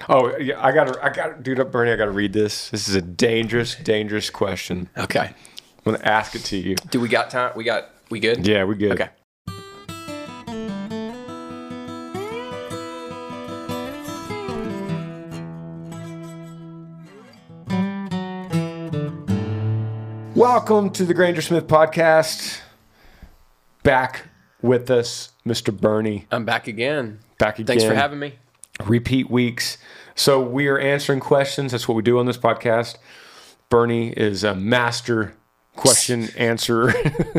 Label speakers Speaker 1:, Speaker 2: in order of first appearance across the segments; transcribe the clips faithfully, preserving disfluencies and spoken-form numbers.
Speaker 1: Oh, yeah, I gotta, I gotta, dude, Bernie, I gotta read this. This is a dangerous, dangerous question.
Speaker 2: Okay.
Speaker 1: I'm gonna ask it to you.
Speaker 2: Do we got time? We got, we good?
Speaker 1: Yeah, we good.
Speaker 2: Okay.
Speaker 1: Welcome to the Granger Smith podcast. Back with us, Mister Bernie.
Speaker 2: I'm back again.
Speaker 1: Back again.
Speaker 2: Thanks for having me.
Speaker 1: Repeat weeks. So we are answering questions. That's what we do on this podcast. Bernie is a master question answerer.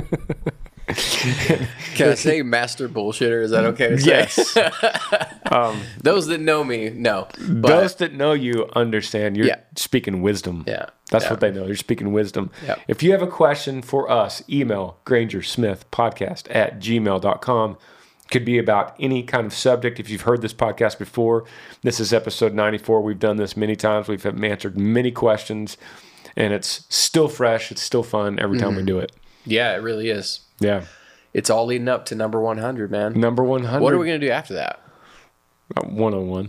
Speaker 2: Can I say master bullshitter? Is that okay to say?
Speaker 1: Yes. um,
Speaker 2: Those that know me, know. But
Speaker 1: those that know you understand. You're
Speaker 2: Yeah.
Speaker 1: speaking wisdom.
Speaker 2: Yeah.
Speaker 1: That's
Speaker 2: Yeah.
Speaker 1: what they know. You're speaking wisdom.
Speaker 2: Yeah.
Speaker 1: If you have a question for us, email grangersmithpodcast at gmail dot com. Could be about any kind of subject. If you've heard this podcast before, this is episode ninety-four. We've done this many times. We've answered many questions, and it's still fresh. It's still fun every time
Speaker 2: Mm-hmm.
Speaker 1: we do it.
Speaker 2: yeah, it really is.
Speaker 1: Yeah.
Speaker 2: It's all leading up to number one hundred, man.
Speaker 1: Number one hundred.
Speaker 2: What are we going to do after that?
Speaker 1: Uh, one oh one.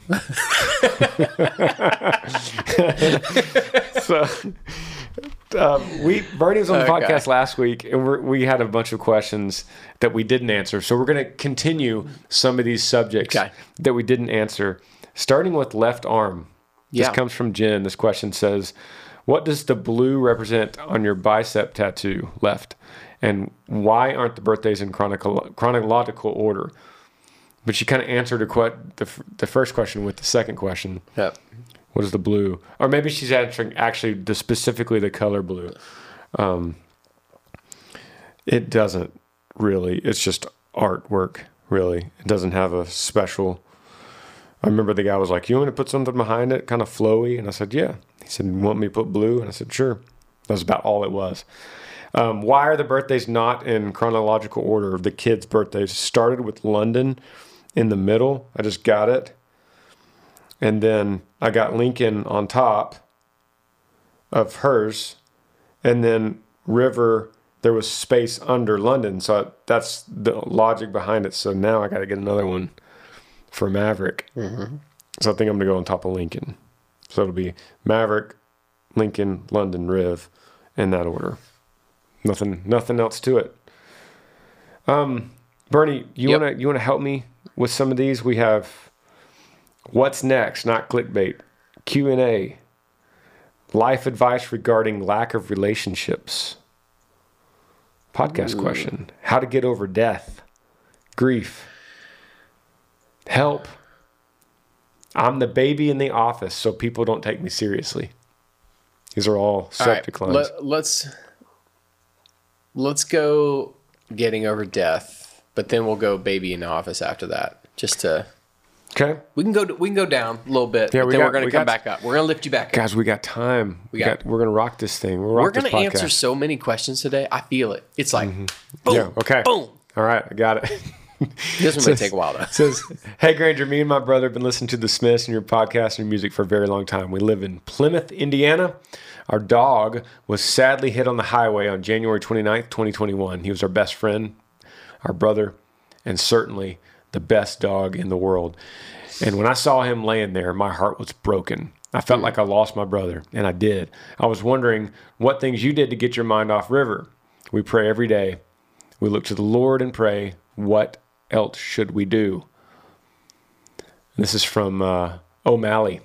Speaker 1: So, um, we Bernie was on the
Speaker 2: Okay.
Speaker 1: podcast last week, and we're, we had a bunch of questions that we didn't answer. So we're going to continue some of these subjects
Speaker 2: Okay.
Speaker 1: that we didn't answer, starting with left arm. This
Speaker 2: Yeah.
Speaker 1: comes from Jen. This question says, "What does the blue represent on your bicep tattoo left, and why aren't the birthdays in chronological chronological order?" But she kind of answered her que- the, f- the first question with the second question.
Speaker 2: Yep.
Speaker 1: What is the blue? Or maybe she's answering actually the specifically the color blue. Um, it doesn't really. It's just artwork, really. It doesn't have a special. I remember the guy was like, "You want me to put something behind it, kind of flowy?" And I said, "Yeah." He said, "You want me to put blue?" And I said, "Sure." That was about all it was. Um, why are the birthdays not in chronological order? The kids' birthdays started with London in the middle. I just got it. And then I got Lincoln on top of hers. And then River, there was space under London. So that's the logic behind it. So now I got to get another one for Maverick.
Speaker 2: Mm-hmm.
Speaker 1: So I think I'm going to go on top of Lincoln. So it'll be Maverick, Lincoln, London, Riv in that order. Nothing nothing else to it. Um, Bernie, you
Speaker 2: Yep.
Speaker 1: wanna you wanna help me with some of these? We have what's next, not clickbait, Q and A, life advice regarding lack of relationships, podcast
Speaker 2: Ooh.
Speaker 1: question, how to get over death, grief, help. I'm the baby in the office, so people don't take me seriously. These are all
Speaker 2: All
Speaker 1: subject
Speaker 2: right.
Speaker 1: lines.
Speaker 2: Let, let's let's go getting over death, but then we'll go baby in the office after that. Just to
Speaker 1: Okay.
Speaker 2: we can go we can go down a little bit.
Speaker 1: Yeah,
Speaker 2: but
Speaker 1: we
Speaker 2: then
Speaker 1: got-
Speaker 2: we're gonna
Speaker 1: we
Speaker 2: come
Speaker 1: got-
Speaker 2: back up. We're gonna lift you back up.
Speaker 1: Guys, we got time. We,
Speaker 2: We
Speaker 1: got,
Speaker 2: got-
Speaker 1: We're gonna rock this thing. We'll rock
Speaker 2: We're
Speaker 1: this
Speaker 2: gonna
Speaker 1: podcast.
Speaker 2: answer so many questions today. I feel it. It's like boom,
Speaker 1: Yeah. Okay.
Speaker 2: boom.
Speaker 1: All right. I got it.
Speaker 2: This one may take a while though.
Speaker 1: It says, "Hey Granger, me and my brother have been listening to the Smiths and your podcast and your music for a very long time. We live in Plymouth, Indiana. Our dog was sadly hit on the highway on January twenty-ninth, twenty twenty-one. He was our best friend, our brother, and certainly the best dog in the world. And when I saw him laying there, my heart was broken. I felt like I lost my brother, and I did. I was wondering what things you did to get your mind off River. We pray every day. We look to the Lord and pray. What else should we do?" This is from uh, O'Malley.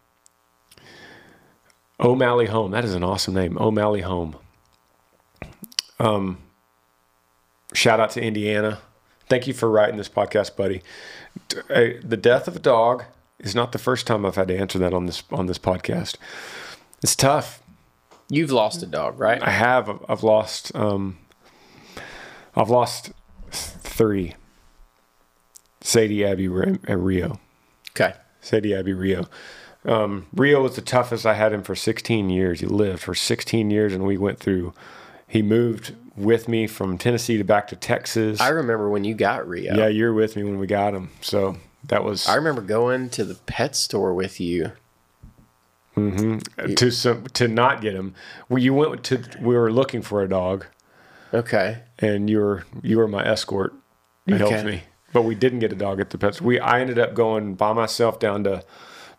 Speaker 1: O'Malley Home. That is an awesome name. O'Malley Home. Um, shout out to Indiana. Thank you for writing this podcast, buddy. T- uh, The death of a dog is not the first time I've had to answer that on this on this podcast. It's tough.
Speaker 2: You've lost a dog, right?
Speaker 1: I have. I've lost. Um, I've lost three. Sadie, Abby, and Rio.
Speaker 2: Okay.
Speaker 1: Sadie, Abby, Rio. Um, Rio was the toughest. I had him for sixteen years. He lived for sixteen years, and we went through. He moved with me from Tennessee to back to Texas.
Speaker 2: I remember when you got Rio.
Speaker 1: Yeah, you were with me when we got him. So that was.
Speaker 2: I remember going to the pet store with you.
Speaker 1: Mm-hmm. To some, to not get him. Well, you went to. We were looking for a dog,
Speaker 2: Okay.
Speaker 1: and you were you were my escort. You
Speaker 2: Okay.
Speaker 1: helped me, but we didn't get a dog at the pets. We I ended up going by myself down to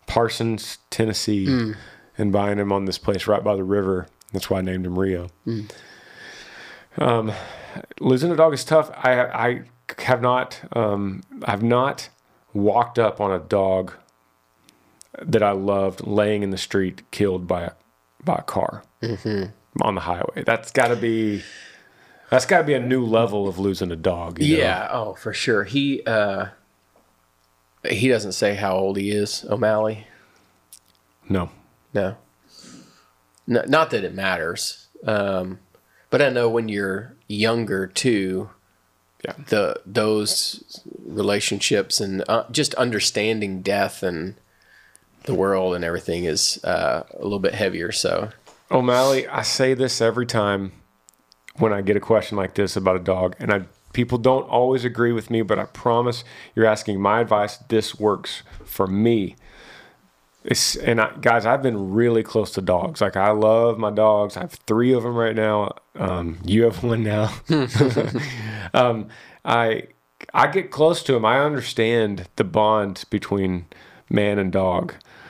Speaker 1: Parsons, Tennessee, mm. and buying him on this place right by the river. That's why I named him Rio. Mm. Um, losing a dog is tough. I I have not um, I've not walked up on a dog that I loved laying in the street, killed by a by a car mm-hmm. on the highway. That's got to be that's got to be a new level of losing a dog. You
Speaker 2: yeah.
Speaker 1: know?
Speaker 2: Oh, for sure. He uh, he doesn't say how old he is, O'Malley.
Speaker 1: No.
Speaker 2: No. No, not that it matters. Um, but I know when you're younger too, yeah. the those relationships and uh, just understanding death and the world and everything is uh, a little bit heavier. So,
Speaker 1: O'Malley, I say this every time when I get a question like this about a dog, and I people don't always agree with me, but I promise you're asking my advice. This works for me. It's, and I, guys, I've been really close to dogs. Like, I love my dogs. I have three of them right now. Um, you have one now. um, I I get close to them. I understand the bond between man and dog.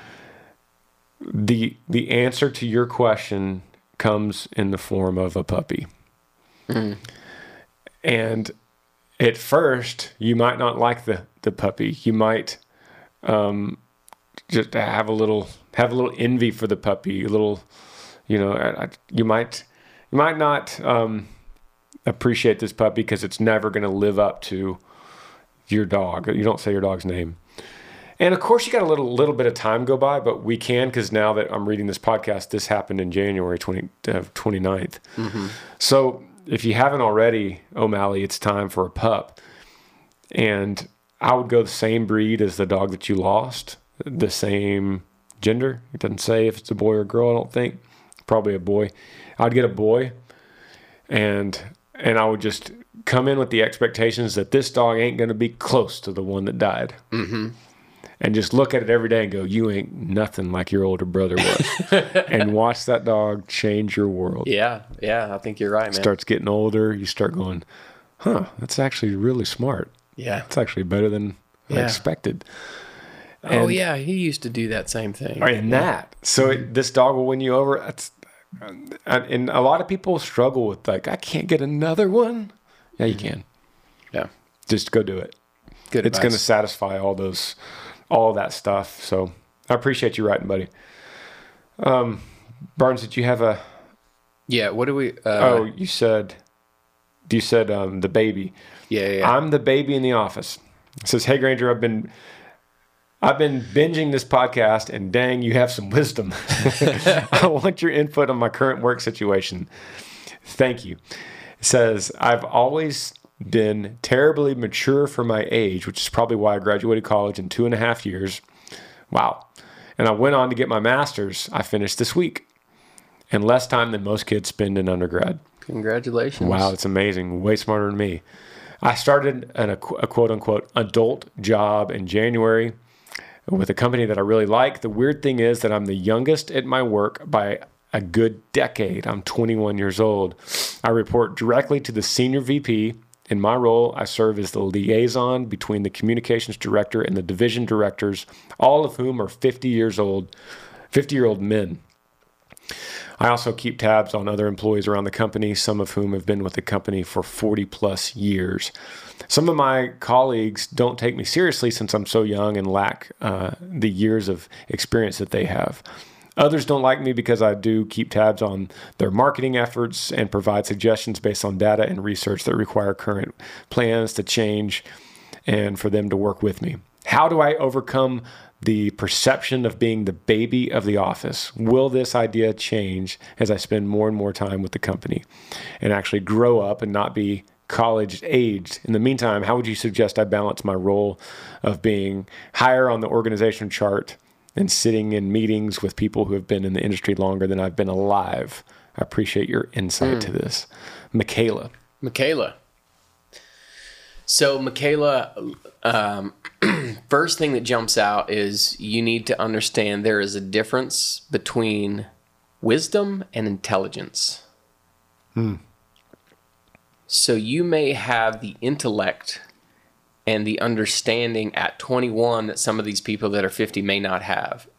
Speaker 1: The the answer to your question comes in the form of a puppy. Mm. And at first, you might not like the, the puppy. You might um, just have a little have a little envy for the puppy. A little, you know, I, I, you might you might not um, appreciate this puppy because it's never going to live up to your dog. You don't say your dog's name. And of course, you got a little little bit of time go by, but we can, because now that I'm reading this podcast, this happened in January twentieth, twenty-ninth. Mm-hmm. So if you haven't already, O'Malley, it's time for a pup. And I would go the same breed as the dog that you lost, the same gender. It doesn't say if it's a boy or a girl, I don't think. Probably a boy. I'd get a boy, and and I would just come in with the expectations that this dog ain't going to be close to the one that died. Mm-hmm. And just look at it every day and go, you ain't nothing like your older brother was. And watch that dog change your world.
Speaker 2: Yeah, yeah, I think you're right, man.
Speaker 1: Starts getting older, you start going, huh, that's actually really smart.
Speaker 2: Yeah.
Speaker 1: It's actually better than yeah. I expected.
Speaker 2: And, oh, yeah, he used to do that same thing.
Speaker 1: And yeah. that. So it, this dog will win you over. That's, and a lot of people struggle with, like, I can't get another one. Yeah, you can.
Speaker 2: Yeah.
Speaker 1: Just go do it.
Speaker 2: Good
Speaker 1: It's going to satisfy all those... all that stuff. So I appreciate you writing, buddy. Um, Barnes, did you have a...
Speaker 2: Yeah, what do we... Uh,
Speaker 1: oh, you said... You said um, the baby.
Speaker 2: Yeah, yeah.
Speaker 1: I'm the baby in the office. It says, hey, Granger, I've been... I've been binging this podcast, and dang, you have some wisdom. I want your input on my current work situation. Thank you. It says, I've always... been terribly mature for my age, which is probably why I graduated college in two and a half years. Wow. And I went on to get my master's. I finished this week in less time than most kids spend in undergrad.
Speaker 2: Congratulations.
Speaker 1: Wow, it's amazing. Way smarter than me. I started an, a, a quote-unquote adult job in January with a company that I really like. The weird thing is that I'm the youngest at my work by a good decade. I'm twenty-one years old. I report directly to the senior V P. In my role, I serve as the liaison between the communications director and the division directors, all of whom are fifty years old, fifty-year-old men. I also keep tabs on other employees around the company, some of whom have been with the company for forty plus years. Some of my colleagues don't take me seriously since I'm so young and lack uh, the years of experience that they have. Others don't like me because I do keep tabs on their marketing efforts and provide suggestions based on data and research that require current plans to change and for them to work with me. How do I overcome the perception of being the baby of the office? Will this idea change as I spend more and more time with the company and actually grow up and not be college aged? In the meantime, how would you suggest I balance my role of being higher on the organization chart and sitting in meetings with people who have been in the industry longer than I've been alive? I appreciate your insight mm. to this. Michaela.
Speaker 2: Michaela. So, Michaela, um, first thing that jumps out is you need to understand there is a difference between wisdom and intelligence. Hmm. So, you may have the intellect and the understanding at twenty-one that some of these people that are fifty may not have.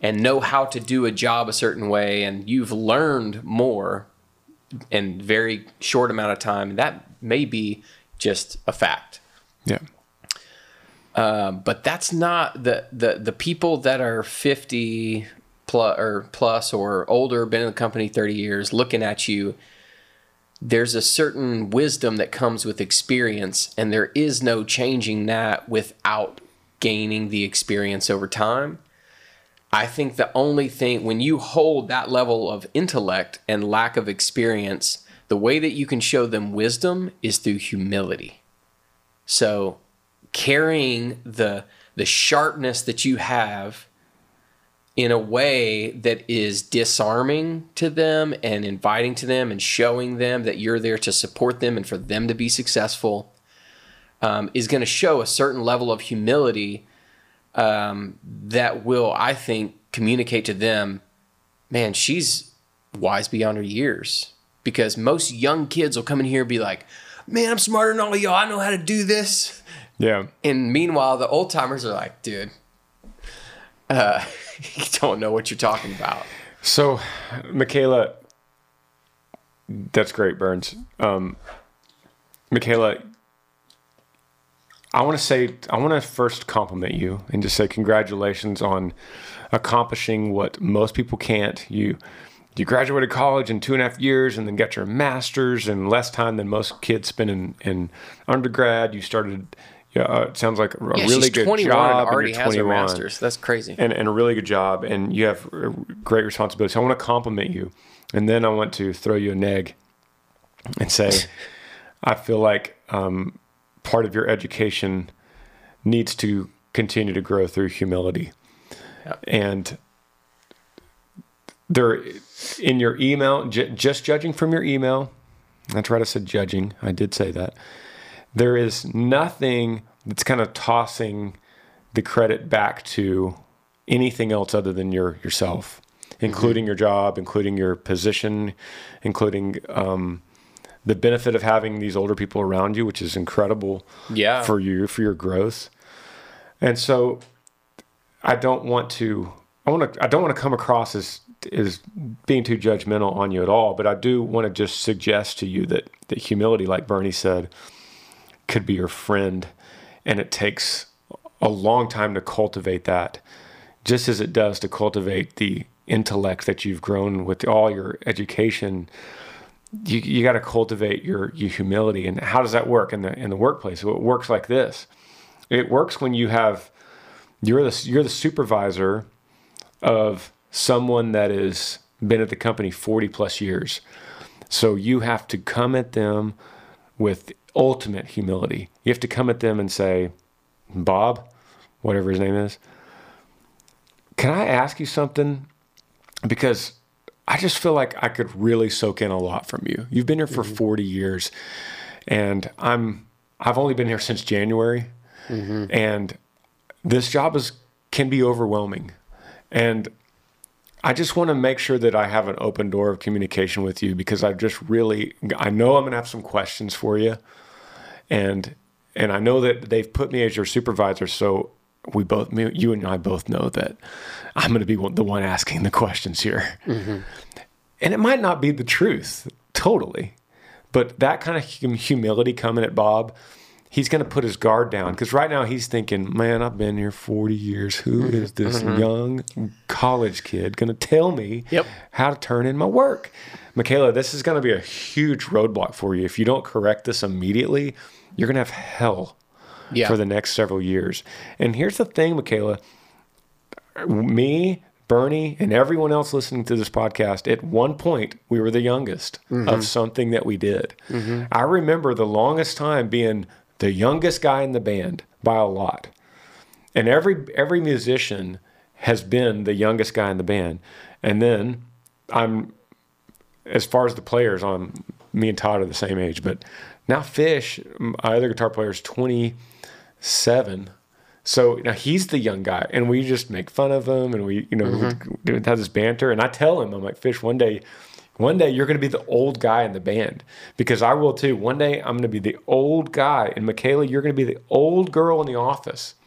Speaker 2: and know how to do a job a certain way, and you've learned more in very short amount of time, that may be just a fact.
Speaker 1: Yeah.
Speaker 2: Um, but that's not the, the, the people that are fifty plus or plus or older, been in the company thirty years, looking at you. There's a certain wisdom that comes with experience, and there is no changing that without gaining the experience over time. I think the only thing, when you hold that level of intellect and lack of experience, the way that you can show them wisdom is through humility. So carrying the the sharpness that you have in a way that is disarming to them and inviting to them and showing them that you're there to support them and for them to be successful, um, is going to show a certain level of humility um, that will, I think, communicate to them, man, she's wise beyond her years. Because most young kids will come in here and be like, man, I'm smarter than all of y'all. I know how to do this.
Speaker 1: Yeah.
Speaker 2: And meanwhile, the old timers are like, dude, uh, you don't know what you're talking about.
Speaker 1: So, Michaela, that's great, Burns. Um, Michaela, I want to say, I want to first compliment you and just say congratulations on accomplishing what most people can't. You you graduated college in two and a half years and then got your master's in less time than most kids spend in, in undergrad. You started, yeah, uh, it sounds like a
Speaker 2: yeah,
Speaker 1: really
Speaker 2: she's
Speaker 1: good
Speaker 2: twenty-one
Speaker 1: job.
Speaker 2: and already
Speaker 1: and
Speaker 2: has her master's. That's crazy.
Speaker 1: And, and a really good job. And you have great responsibility. So I want to compliment you. And then I want to throw you a neg and say, I feel like um, part of your education needs to continue to grow through humility. Yep. And there, in your email, j- just judging from your email, that's right, I said judging. I did say that. There is nothing that's kind of tossing the credit back to anything else other than your yourself, including mm-hmm. your job, including your position, including um, the benefit of having these older people around you, which is incredible
Speaker 2: yeah.
Speaker 1: for you, for your growth. And so I don't want to, I want to, I don't want to come across as, as being too judgmental on you at all, but I do want to just suggest to you that, that humility, like Bernie said, could be your friend. And it takes a long time to cultivate that, just as it does to cultivate the intellect that you've grown with all your education. You you got to cultivate your, your humility. And how does that work in the in the workplace? Well, it works like this. It works when you have you're the you're the supervisor of someone that has been at the company forty plus years. So you have to come at them with ultimate humility. You have to come at them and say, Bob, whatever his name is, can I ask you something? Because I just feel like I could really soak in a lot from you. You've been here for mm-hmm. forty years, and I'm I've only been here since January, mm-hmm. and this job is can be overwhelming. And I just want to make sure that I have an open door of communication with you, because I just really, I know I'm going to have some questions for you. And, and I know that they've put me as your supervisor. So we both, me, you and I both know that I'm going to be the one asking the questions here. Mm-hmm. And it might not be the truth totally, but that kind of humility coming at Bob, he's going to put his guard down, because right now he's thinking, man, I've been here forty years. Who is this mm-hmm. young college kid going to tell me
Speaker 2: yep.
Speaker 1: how to turn in my work? Michaela, this is going to be a huge roadblock for you. If you don't correct this immediately, you're going to have hell yeah. for the next several years. And here's the thing, Michaela, me, Bernie, and everyone else listening to this podcast, at one point, we were the youngest mm-hmm. of something that we did. Mm-hmm. I remember the longest time being the youngest guy in the band by a lot. And every every musician has been the youngest guy in the band. And then I'm, as far as the players, I'm, me and Todd are the same age. But now Fish, my other guitar player, is twenty-seven. So now he's the young guy. And we just make fun of him. And we, you know, mm-hmm. we have this banter. And I tell him, I'm like, Fish, one day... One day you're going to be the old guy in the band, because I will too. One day I'm going to be the old guy, and Michaela, you're going to be the old girl in the office.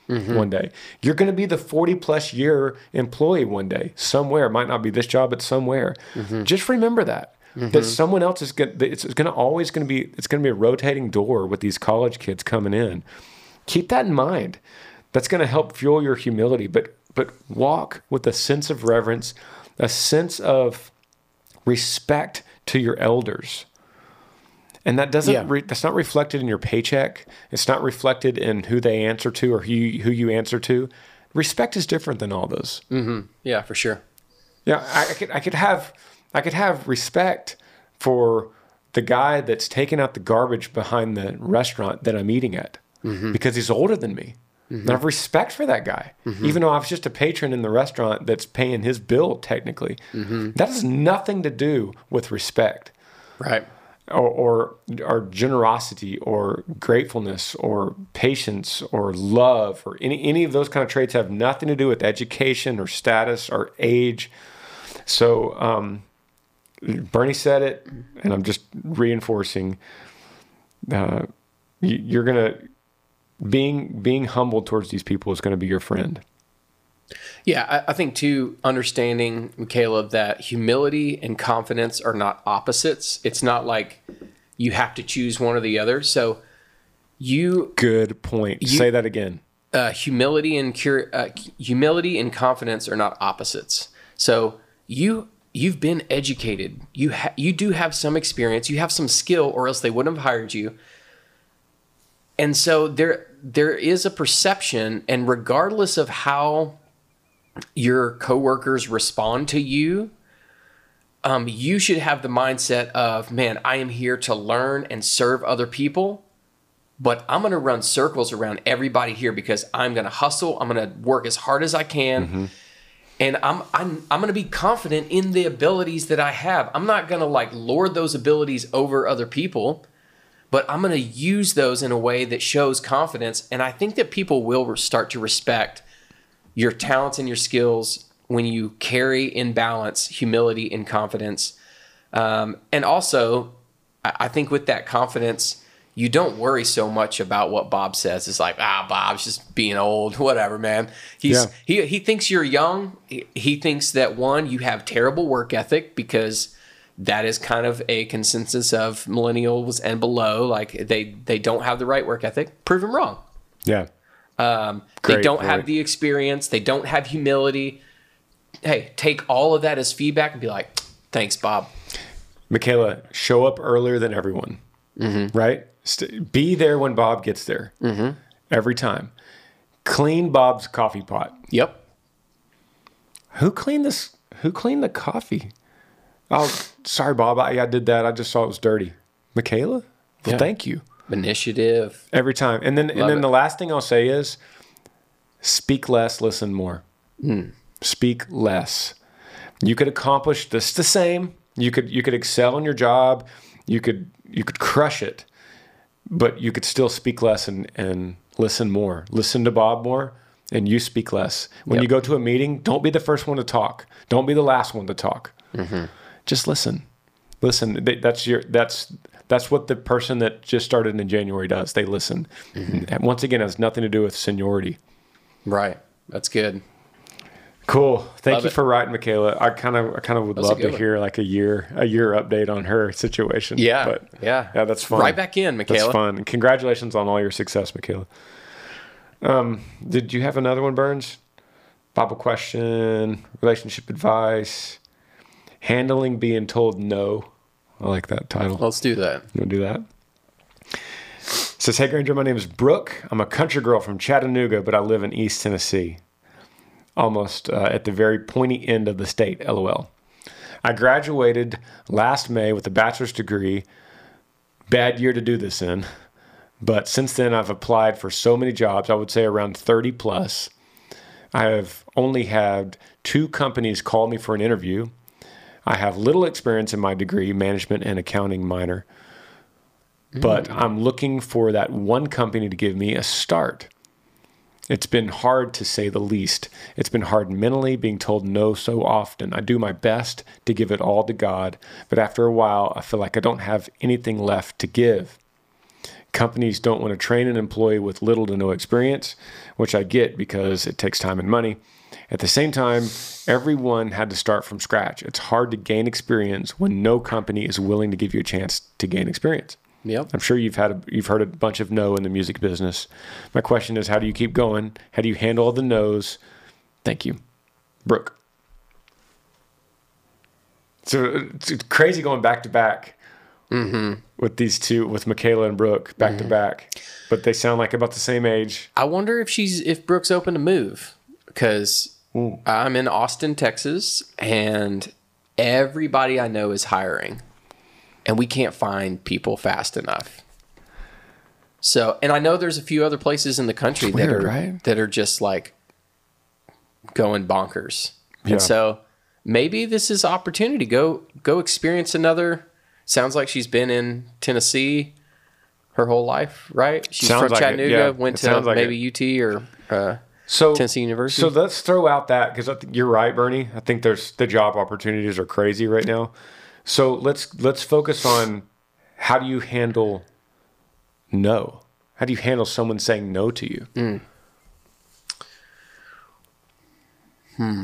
Speaker 1: mm-hmm. one day. You're going to be the forty plus year employee one day, somewhere. It might not be this job, but somewhere. Mm-hmm. Just remember that. Mm-hmm. That someone else is going. It's going to always going to be. It's going to be a rotating door with these college kids coming in. Keep that in mind. That's going to help fuel your humility. But but walk with a sense of reverence, a sense of respect to your elders. And that doesn't.
Speaker 2: Yeah.
Speaker 1: Re, that's not reflected in your paycheck. It's not reflected in who they answer to or who you, who you answer to. Respect is different than all those.
Speaker 2: Mm-hmm. Yeah, for sure.
Speaker 1: Yeah, I, I could. I could have. I could have respect for the guy that's taking out the garbage behind the restaurant that I'm eating at mm-hmm. because he's older than me. Mm-hmm. And I have respect for that guy, mm-hmm. even though I was just a patron in the restaurant that's paying his bill technically. Mm-hmm. That has nothing to do with respect.
Speaker 2: Right.
Speaker 1: Or, or or generosity or gratefulness or patience or love or any, any of those kind of traits have nothing to do with education or status or age. So, um, Bernie said it, and I'm just reinforcing. Uh, you, you're gonna being being humble towards these people is going to be your friend.
Speaker 2: Yeah, I, I think too. Understanding, Caleb, that humility and confidence are not opposites. It's not like you have to choose one or the other. So, you
Speaker 1: good point. You, Say that again.
Speaker 2: Uh, humility and cur- uh, humility and confidence are not opposites. So you. You've been educated. You ha- you do have some experience. You have some skill, or else they wouldn't have hired you. And so there there is a perception, and regardless of how your coworkers respond to you, um, you should have the mindset of, man, I am here to learn and serve other people, but I'm going to run circles around everybody here because I'm going to hustle. I'm going to work as hard as I can. Mm-hmm. And I'm I'm I'm going to be confident in the abilities that I have. I'm not going to like lord those abilities over other people, but I'm going to use those in a way that shows confidence. And I think that people will start to respect your talents and your skills when you carry in balance humility and confidence. Um, and also, I think with that confidence, you don't worry so much about what Bob says. It's like, ah, Bob's just being old, whatever, man. He's yeah. he he thinks you're young. He, he thinks that, one, you have terrible work ethic, because that is kind of a consensus of millennials and below. Like they they don't have the right work ethic. Prove him wrong.
Speaker 1: Yeah.
Speaker 2: Um, they don't point. have the experience. They don't have humility. Hey, take all of that as feedback and be like, thanks, Bob.
Speaker 1: Michaela, show up earlier than everyone, mm-hmm. right? Be there when Bob gets there mm-hmm. every time. Clean Bob's coffee pot.
Speaker 2: Yep.
Speaker 1: Who cleaned this? Who cleaned the coffee? Oh, sorry, Bob. I, I did that. I just saw it was dirty. Michaela? Well, yeah. Thank you.
Speaker 2: Initiative.
Speaker 1: Every time. And then, Love and then it. the last thing I'll say is speak less, listen more. Mm. Speak less. You could accomplish this the same. You could you could excel in your job. You could you could crush it. But you could still speak less and, and listen more. Listen to Bob more, and you speak less. When yep. you go to a meeting, don't be the first one to talk. Don't be the last one to talk. Mm-hmm. Just listen. Listen. That's your. That's that's what the person that just started in January does. They listen. Mm-hmm. And once again, it has nothing to do with seniority.
Speaker 2: Right. That's good.
Speaker 1: Cool. Thank love you it. for writing, Michaela. I kind of, I kind of would love to one. hear like a year, a year update on her situation.
Speaker 2: Yeah,
Speaker 1: but
Speaker 2: yeah,
Speaker 1: yeah. That's fun.
Speaker 2: Right back in, Michaela.
Speaker 1: That's fun. And congratulations on all your success, Michaela. Um, did you have another one, Burns? Bible question, relationship advice, handling being told no. I like that title.
Speaker 2: Let's do that.
Speaker 1: You want to do that? It says, hey Granger, my name is Brooke. I'm a country girl from Chattanooga, but I live in East Tennessee. Almost uh, at the very pointy end of the state, LOL. I graduated last May with a bachelor's degree. Bad year to do this in. But since then, I've applied for so many jobs, I would say around thirty plus. I have only had two companies call me for an interview. I have little experience in my degree, management and accounting minor. But mm. I'm looking for that one company to give me a start. It's been hard, to say the least. It's been hard mentally, being told no so often. I do my best to give it all to God, but after a while, I feel like I don't have anything left to give. companies don't want to train an employee with little to no experience, which I get because it takes time and money. At the same time, everyone had to start from scratch. It's hard to gain experience when no company is willing to give you a chance to gain experience.
Speaker 2: Yep.
Speaker 1: I'm sure you've had a, you've heard a bunch of no in the music business. My question is, how do you keep going? How do you handle all the no's? Thank you, Brooke. So it's crazy going back to back
Speaker 2: mm-hmm.
Speaker 1: with these two, with Michaela and Brooke back mm-hmm. to back, but they sound like about the same age.
Speaker 2: I wonder if she's if Brooke's open to move, because Ooh. I'm in Austin, Texas, and everybody I know is hiring. And we can't find people fast enough. So, and I know there's a few other places in the country
Speaker 1: weird,
Speaker 2: that are
Speaker 1: right?
Speaker 2: that are just like going bonkers.
Speaker 1: Yeah.
Speaker 2: And so maybe this is opportunity. Go go experience another. Sounds like she's been in Tennessee her whole life, right? She's
Speaker 1: sounds
Speaker 2: from
Speaker 1: like
Speaker 2: Chattanooga,
Speaker 1: yeah.
Speaker 2: went
Speaker 1: it
Speaker 2: to
Speaker 1: like
Speaker 2: maybe
Speaker 1: it.
Speaker 2: U T or uh,
Speaker 1: so,
Speaker 2: Tennessee University.
Speaker 1: So let's throw out that, because I think you're right, Bernie. I think there's the job opportunities are crazy right now. So let's let's focus on how do you handle no? How do you handle someone saying no to you?
Speaker 2: Mm. Hmm.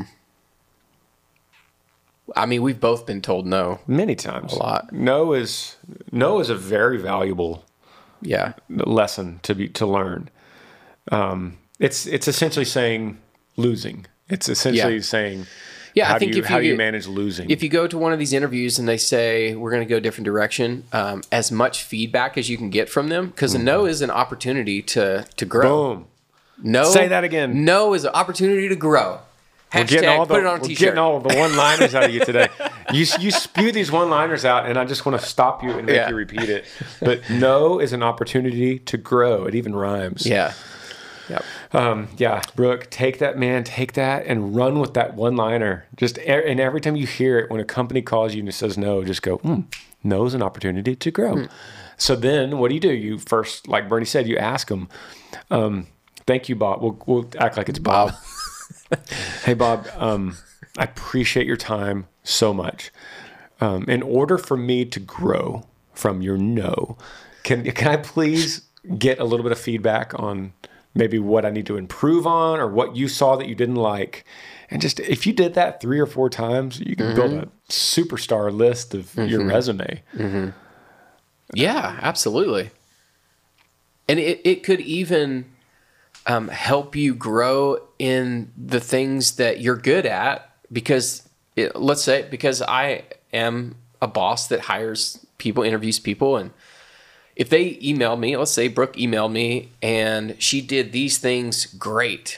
Speaker 2: I mean, we've both been told no
Speaker 1: many times.
Speaker 2: A lot.
Speaker 1: No is no is a very valuable
Speaker 2: yeah
Speaker 1: lesson to be to learn. Um, it's it's essentially saying losing. It's essentially
Speaker 2: yeah.
Speaker 1: saying.
Speaker 2: Yeah,
Speaker 1: how
Speaker 2: I think
Speaker 1: do you,
Speaker 2: if
Speaker 1: how
Speaker 2: you,
Speaker 1: do you manage losing?
Speaker 2: If you go to one of these interviews and they say we're going to go a different direction, um, as much feedback as you can get from them, because mm-hmm. a no is an opportunity to to grow.
Speaker 1: Boom.
Speaker 2: No,
Speaker 1: say that again.
Speaker 2: No is an opportunity to grow. Hashtag,
Speaker 1: we're getting all the,
Speaker 2: put it on a
Speaker 1: we're
Speaker 2: t-shirt.
Speaker 1: Getting all of the one-liners out of you today. You you spew these one-liners out, and I just want to stop you and make
Speaker 2: yeah.
Speaker 1: you repeat it. But no is an opportunity to grow. It even rhymes.
Speaker 2: Yeah. Yep.
Speaker 1: Um, yeah, Brooke, take that, man, take that and run with that one-liner. Just and every time you hear it, when a company calls you and it says no, just go, mm, no is an opportunity to grow. Mm. So then what do you do? You first, like Bernie said, you ask them, um, thank you, Bob. We'll, we'll act like it's Bob. Hey, Bob, um, I appreciate your time so much. Um, in order for me to grow from your no, can can I please get a little bit of feedback on maybe what I need to improve on or what you saw that you didn't like? And just if you did that three or four times, you can mm-hmm. build a superstar list of mm-hmm. your resume.
Speaker 2: Mm-hmm. Yeah, absolutely. And it, it could even um, help you grow in the things that you're good at, because it, let's say, because I am a boss that hires people, interviews people, and if they emailed me, let's say Brooke emailed me and she did these things great.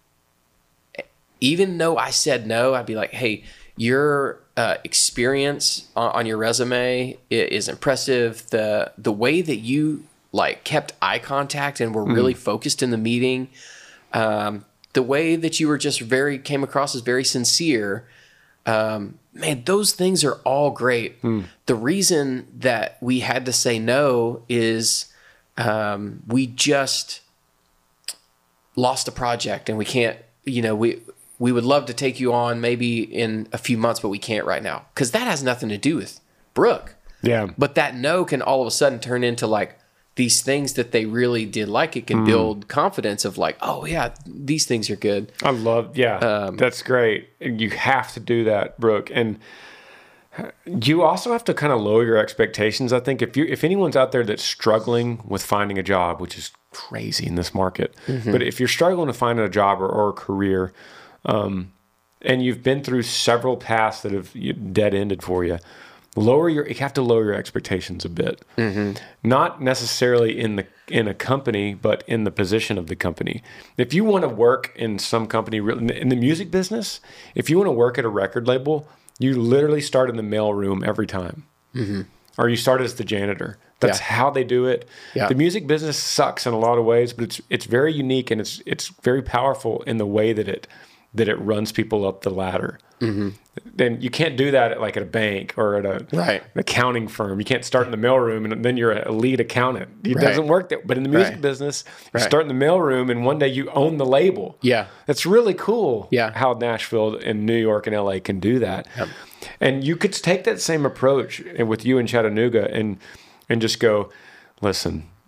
Speaker 2: Even though I said no, I'd be like, hey, your uh, experience on, on your resume is impressive. The the way that you like kept eye contact and were really mm. focused in the meeting, um, the way that you were just very, came across as very sincere. Um, man, those things are all great. Mm. The reason that we had to say no is um, we just lost a project and we can't, you know, we we would love to take you on maybe in a few months, but we can't right now. Because that has nothing to do with Brooke.
Speaker 1: Yeah.
Speaker 2: But that no can all of a sudden turn into like these things that they really did like. It can mm. build confidence of like, oh yeah, these things are good.
Speaker 1: I love, yeah, um, that's great. You have to do that, Brooke. And you also have to kind of lower your expectations. I think if you if anyone's out there that's struggling with finding a job, which is crazy in this market, mm-hmm. but if you're struggling to find a job or, or a career, um, and you've been through several paths that have dead ended for you, lower your you have to lower your expectations a bit. Mm-hmm. Not necessarily in the in a company, but in the position of the company. If you want to work in some company in the music business, if you want to work at a record label, you literally start in the mailroom every time. Mm-hmm. Or you start as the janitor. That's yeah. how they do it. Yeah. The music business sucks in a lot of ways, but it's it's very unique and it's it's very powerful in the way that it that it runs people up the ladder. Mm-hmm. Then you can't do that at like at a bank or at a
Speaker 2: right.
Speaker 1: an accounting firm. You can't start in the mailroom and then you're a lead accountant. It
Speaker 2: right.
Speaker 1: doesn't work that. But in the music
Speaker 2: right.
Speaker 1: business, you
Speaker 2: right.
Speaker 1: start in the mailroom and one day you own the label.
Speaker 2: Yeah,
Speaker 1: that's really cool.
Speaker 2: Yeah,
Speaker 1: how Nashville and New York and L A can do that.
Speaker 2: Yep.
Speaker 1: And you could take that same approach with you in Chattanooga and and just go, listen,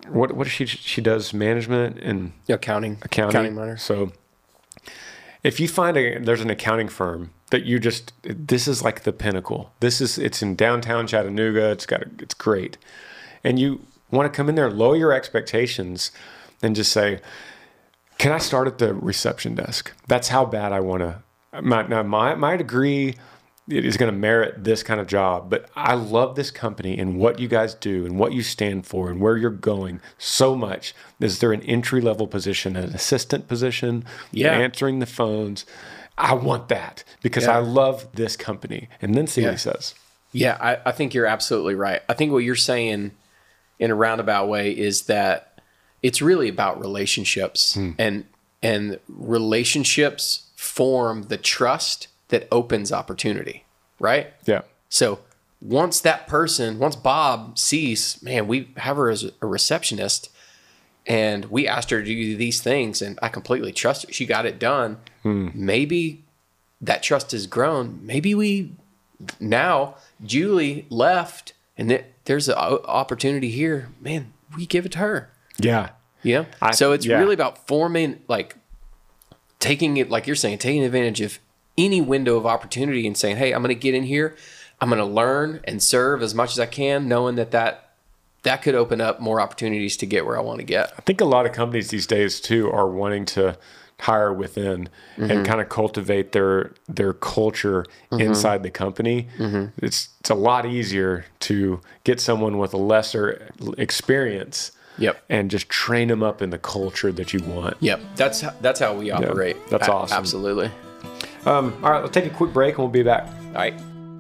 Speaker 1: what what does she she does management and
Speaker 2: accounting,
Speaker 1: accounting,
Speaker 2: accounting minor.
Speaker 1: So if you find a there's an accounting firm that you just this is like the pinnacle. This is it's in downtown Chattanooga. It's got a, it's great, and you want to come in there, lower your expectations, and just say, "Can I start at the reception desk?" That's how bad I want to. My now my my degree it is going to merit this kind of job, but I love this company and what you guys do and what you stand for and where you're going so much. Is there an entry level position, an assistant position,
Speaker 2: yeah.
Speaker 1: answering the phones? I want that because
Speaker 2: yeah.
Speaker 1: I love this company. And then see
Speaker 2: yeah.
Speaker 1: what he says.
Speaker 2: Yeah, I, I think you're absolutely right. I think what you're saying in a roundabout way is that it's really about relationships hmm. and and relationships form the trust that opens opportunity, right?
Speaker 1: Yeah.
Speaker 2: So once that person, once Bob sees, man, we have her as a receptionist and we asked her to do these things and I completely trust her. She got it done. Hmm. Maybe that trust has grown. Maybe we, now Julie left and th- there's an opportunity here. Man, we give it to her.
Speaker 1: Yeah.
Speaker 2: Yeah.
Speaker 1: I,
Speaker 2: so it's
Speaker 1: yeah.
Speaker 2: really about forming, like taking it, like you're saying, taking advantage of any window of opportunity and saying, hey, I'm going to get in here. I'm going to learn and serve as much as I can, knowing that, that that could open up more opportunities to get where I want to get.
Speaker 1: I think a lot of companies these days too are wanting to hire within mm-hmm. and kind of cultivate their their culture mm-hmm. inside the company. Mm-hmm. It's it's a lot easier to get someone with a lesser experience
Speaker 2: Yep.
Speaker 1: and just train them up in the culture that you want.
Speaker 2: Yep. That's that's how we operate.
Speaker 1: Yeah, that's
Speaker 2: a-
Speaker 1: awesome.
Speaker 2: Absolutely.
Speaker 1: Um, all right, let's take a quick break and we'll be back.
Speaker 2: All right.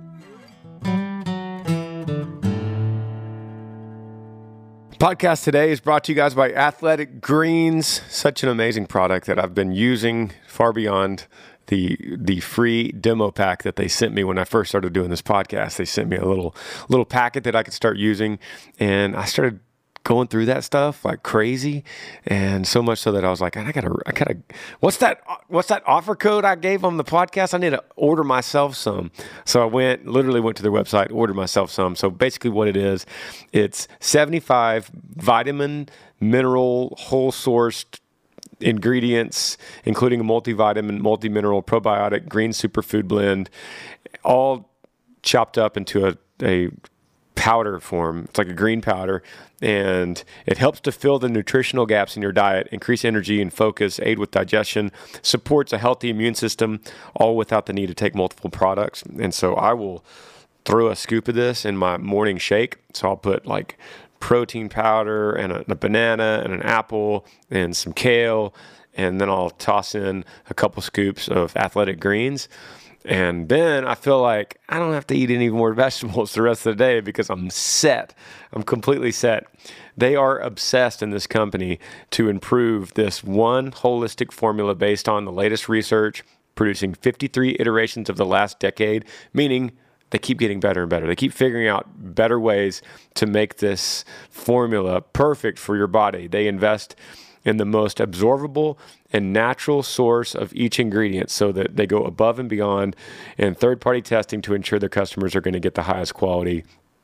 Speaker 1: Podcast today is brought to you guys by Athletic Greens. Such an amazing product that I've been using far beyond the the free demo pack that they sent me when I first started doing this podcast. They sent me a little little packet that I could start using, and I started going through that stuff like crazy, and so much so that I was like, I gotta, I gotta, what's that, what's that offer code I gave on the podcast? I need to order myself some. So I went, literally went to their website, ordered myself some. So basically what it is, it's seventy-five vitamin, mineral, whole sourced ingredients, including a multivitamin, multi-mineral, probiotic, green superfood blend, all chopped up into a, a powder form. It's like a green powder, and it helps to fill the nutritional gaps in your diet, increase energy and focus, aid with digestion, supports a healthy immune system, all without the need to take multiple products. And so I will throw a scoop of this in my morning shake. So I'll put like protein powder and a, a banana and an apple and some kale, and then I'll toss in a couple scoops of Athletic Greens. And then I feel like I don't have to eat any more vegetables the rest of the day because I'm set. I'm completely set. They are obsessed in this company to improve this one holistic formula based on the latest research, producing fifty-three iterations of the last decade, meaning they keep getting better and better. They keep figuring out better ways to make this formula perfect for your body. They invest in the most absorbable and natural source of each ingredient so that they go above and beyond in third-party testing to ensure their customers are going to get the highest quality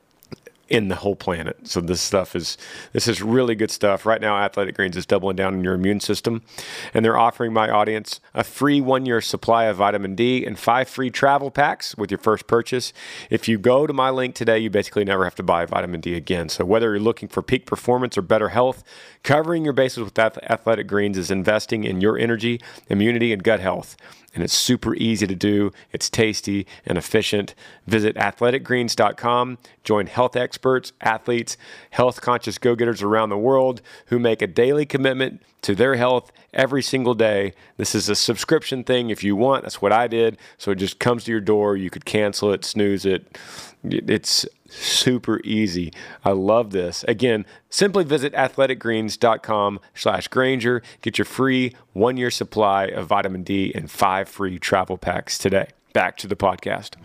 Speaker 1: in the whole planet. So this stuff is, this is really good stuff. Right now, Athletic Greens is doubling down on your immune system, and they're offering my audience a free one-year supply of vitamin D and five free travel packs with your first purchase. If you go to my link today, you basically never have to buy vitamin D again. So whether you're looking for peak performance or better health, covering your bases with Athletic Greens is investing in your energy, immunity, and gut health. And it's super easy to do. It's tasty and efficient. Visit athletic greens dot com. Join health experts, athletes, health-conscious go-getters around the world who make a daily commitment to their health every single day. This is a subscription thing if you want. That's what I did. So it just comes to your door. You could cancel it, snooze it. It's super easy. I love this. Again, simply visit athletic greens dot com slash Granger. Get your free one-year supply of vitamin D and five free travel packs today. Back to the podcast.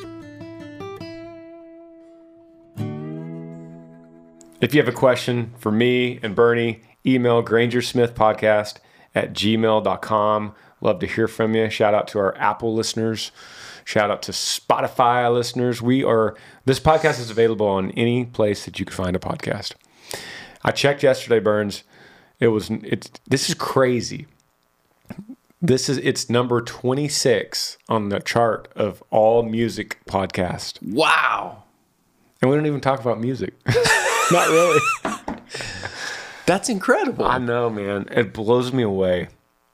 Speaker 1: If you have a question for me and Bernie, email grangersmithpodcast at gmail dot com. Love to hear from you. Shout out to our Apple listeners. Shout out to Spotify listeners. We are, this podcast is available on any place that you can find a podcast. I checked yesterday, Burns. It was it's this is crazy. This is it's number twenty-six on the chart of all music podcast.
Speaker 2: Wow.
Speaker 1: And we don't even talk about music. Not really.
Speaker 2: That's incredible.
Speaker 1: I know, man. It blows me away.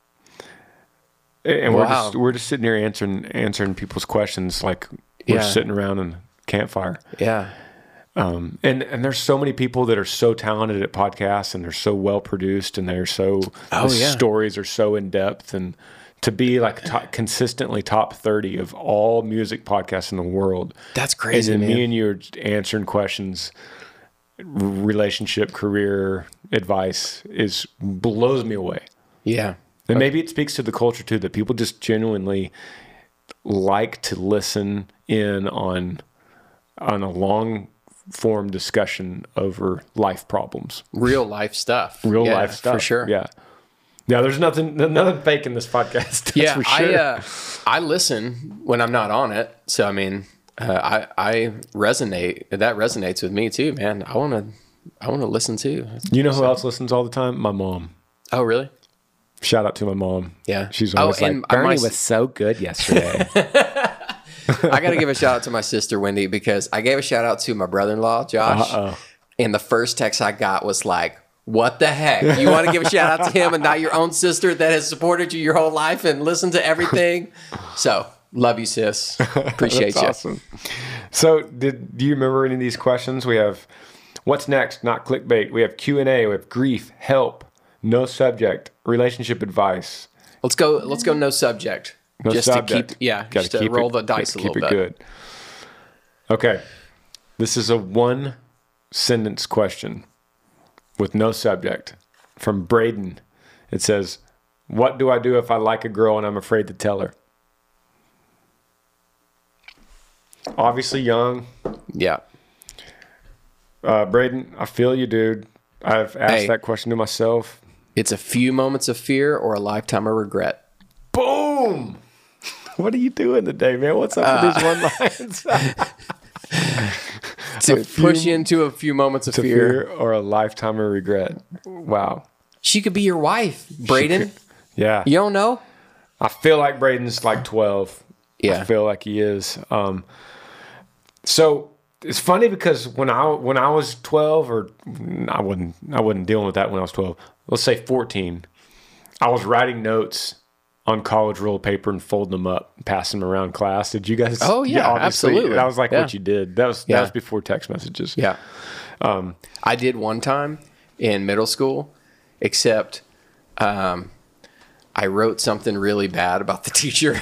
Speaker 1: And wow. we're just we're just sitting here answering answering people's questions like we're yeah. sitting around in a campfire.
Speaker 2: Yeah.
Speaker 1: Um, and, and there's so many people that are so talented at podcasts, and they're so well produced, and they're so
Speaker 2: oh,
Speaker 1: the
Speaker 2: yeah.
Speaker 1: stories are so in depth, and to be like top, consistently top thirty of all music podcasts in the world.
Speaker 2: That's crazy.
Speaker 1: And then
Speaker 2: man.
Speaker 1: me and you are answering questions, relationship, career advice is blows me away.
Speaker 2: Yeah.
Speaker 1: And maybe it speaks to the culture too, that people just genuinely like to listen in on on a long form discussion over life problems,
Speaker 2: real life stuff,
Speaker 1: real
Speaker 2: yeah,
Speaker 1: life stuff
Speaker 2: for sure.
Speaker 1: Yeah, yeah. There's nothing, nothing fake in this podcast. That's
Speaker 2: yeah,
Speaker 1: for sure.
Speaker 2: I uh, I listen when I'm not on it, so I mean, uh, I I resonate. That resonates with me too, man. I want to I want to listen too.
Speaker 1: You know who
Speaker 2: so.
Speaker 1: else listens all the time? My mom.
Speaker 2: Oh, really?
Speaker 1: Shout out to my mom.
Speaker 2: Yeah,
Speaker 1: she's always
Speaker 2: oh,
Speaker 1: like, Bernie
Speaker 2: my...
Speaker 1: was so good yesterday.
Speaker 2: I got to give a shout out to my sister, Wendy, because I gave a shout out to my brother-in-law, Josh. Uh-oh. And the first text I got was like, what the heck? You want to give a shout out to him and not your own sister that has supported you your whole life and listened to everything? So, love you, sis. Appreciate
Speaker 1: That's
Speaker 2: you.
Speaker 1: Awesome. So, did do you remember any of these questions? We have what's next, not clickbait. We have Q and A. We have grief, help, no subject, relationship advice.
Speaker 2: Let's go. Let's go. No subject.
Speaker 1: No
Speaker 2: just
Speaker 1: subject.
Speaker 2: to keep, yeah,
Speaker 1: Gotta
Speaker 2: just to
Speaker 1: keep
Speaker 2: roll
Speaker 1: it,
Speaker 2: the dice a
Speaker 1: keep
Speaker 2: little
Speaker 1: it
Speaker 2: bit.
Speaker 1: Good. Okay, this is a one sentence question with no subject from Braden. It says, "What do I do if I like a girl and I'm afraid to tell her?" Obviously young.
Speaker 2: Yeah.
Speaker 1: Uh, Braden, I feel you, dude. I've asked
Speaker 2: hey,
Speaker 1: that question to myself.
Speaker 2: It's a few moments of fear or a lifetime of regret.
Speaker 1: Boom! What are you doing today, man? What's up uh, with these one lines?
Speaker 2: To few, push you into a few moments of fear.
Speaker 1: fear or a lifetime of regret. Wow.
Speaker 2: She could be your wife, Braden.
Speaker 1: Yeah.
Speaker 2: You don't know?
Speaker 1: I feel like Braden's like twelve.
Speaker 2: Yeah.
Speaker 1: I feel like he is. Um, so it's funny because when I when I was twelve, or I wasn't I wasn't dealing with that when I was twelve. Let's say fourteen. I was writing notes on college roll paper and folding them up and passing them around class. Did you guys?
Speaker 2: Oh yeah, yeah absolutely.
Speaker 1: That was like
Speaker 2: yeah.
Speaker 1: what you did. That was
Speaker 2: yeah.
Speaker 1: that was before text messages.
Speaker 2: Yeah. Um, I did one time in middle school, except um, I wrote something really bad about the teacher,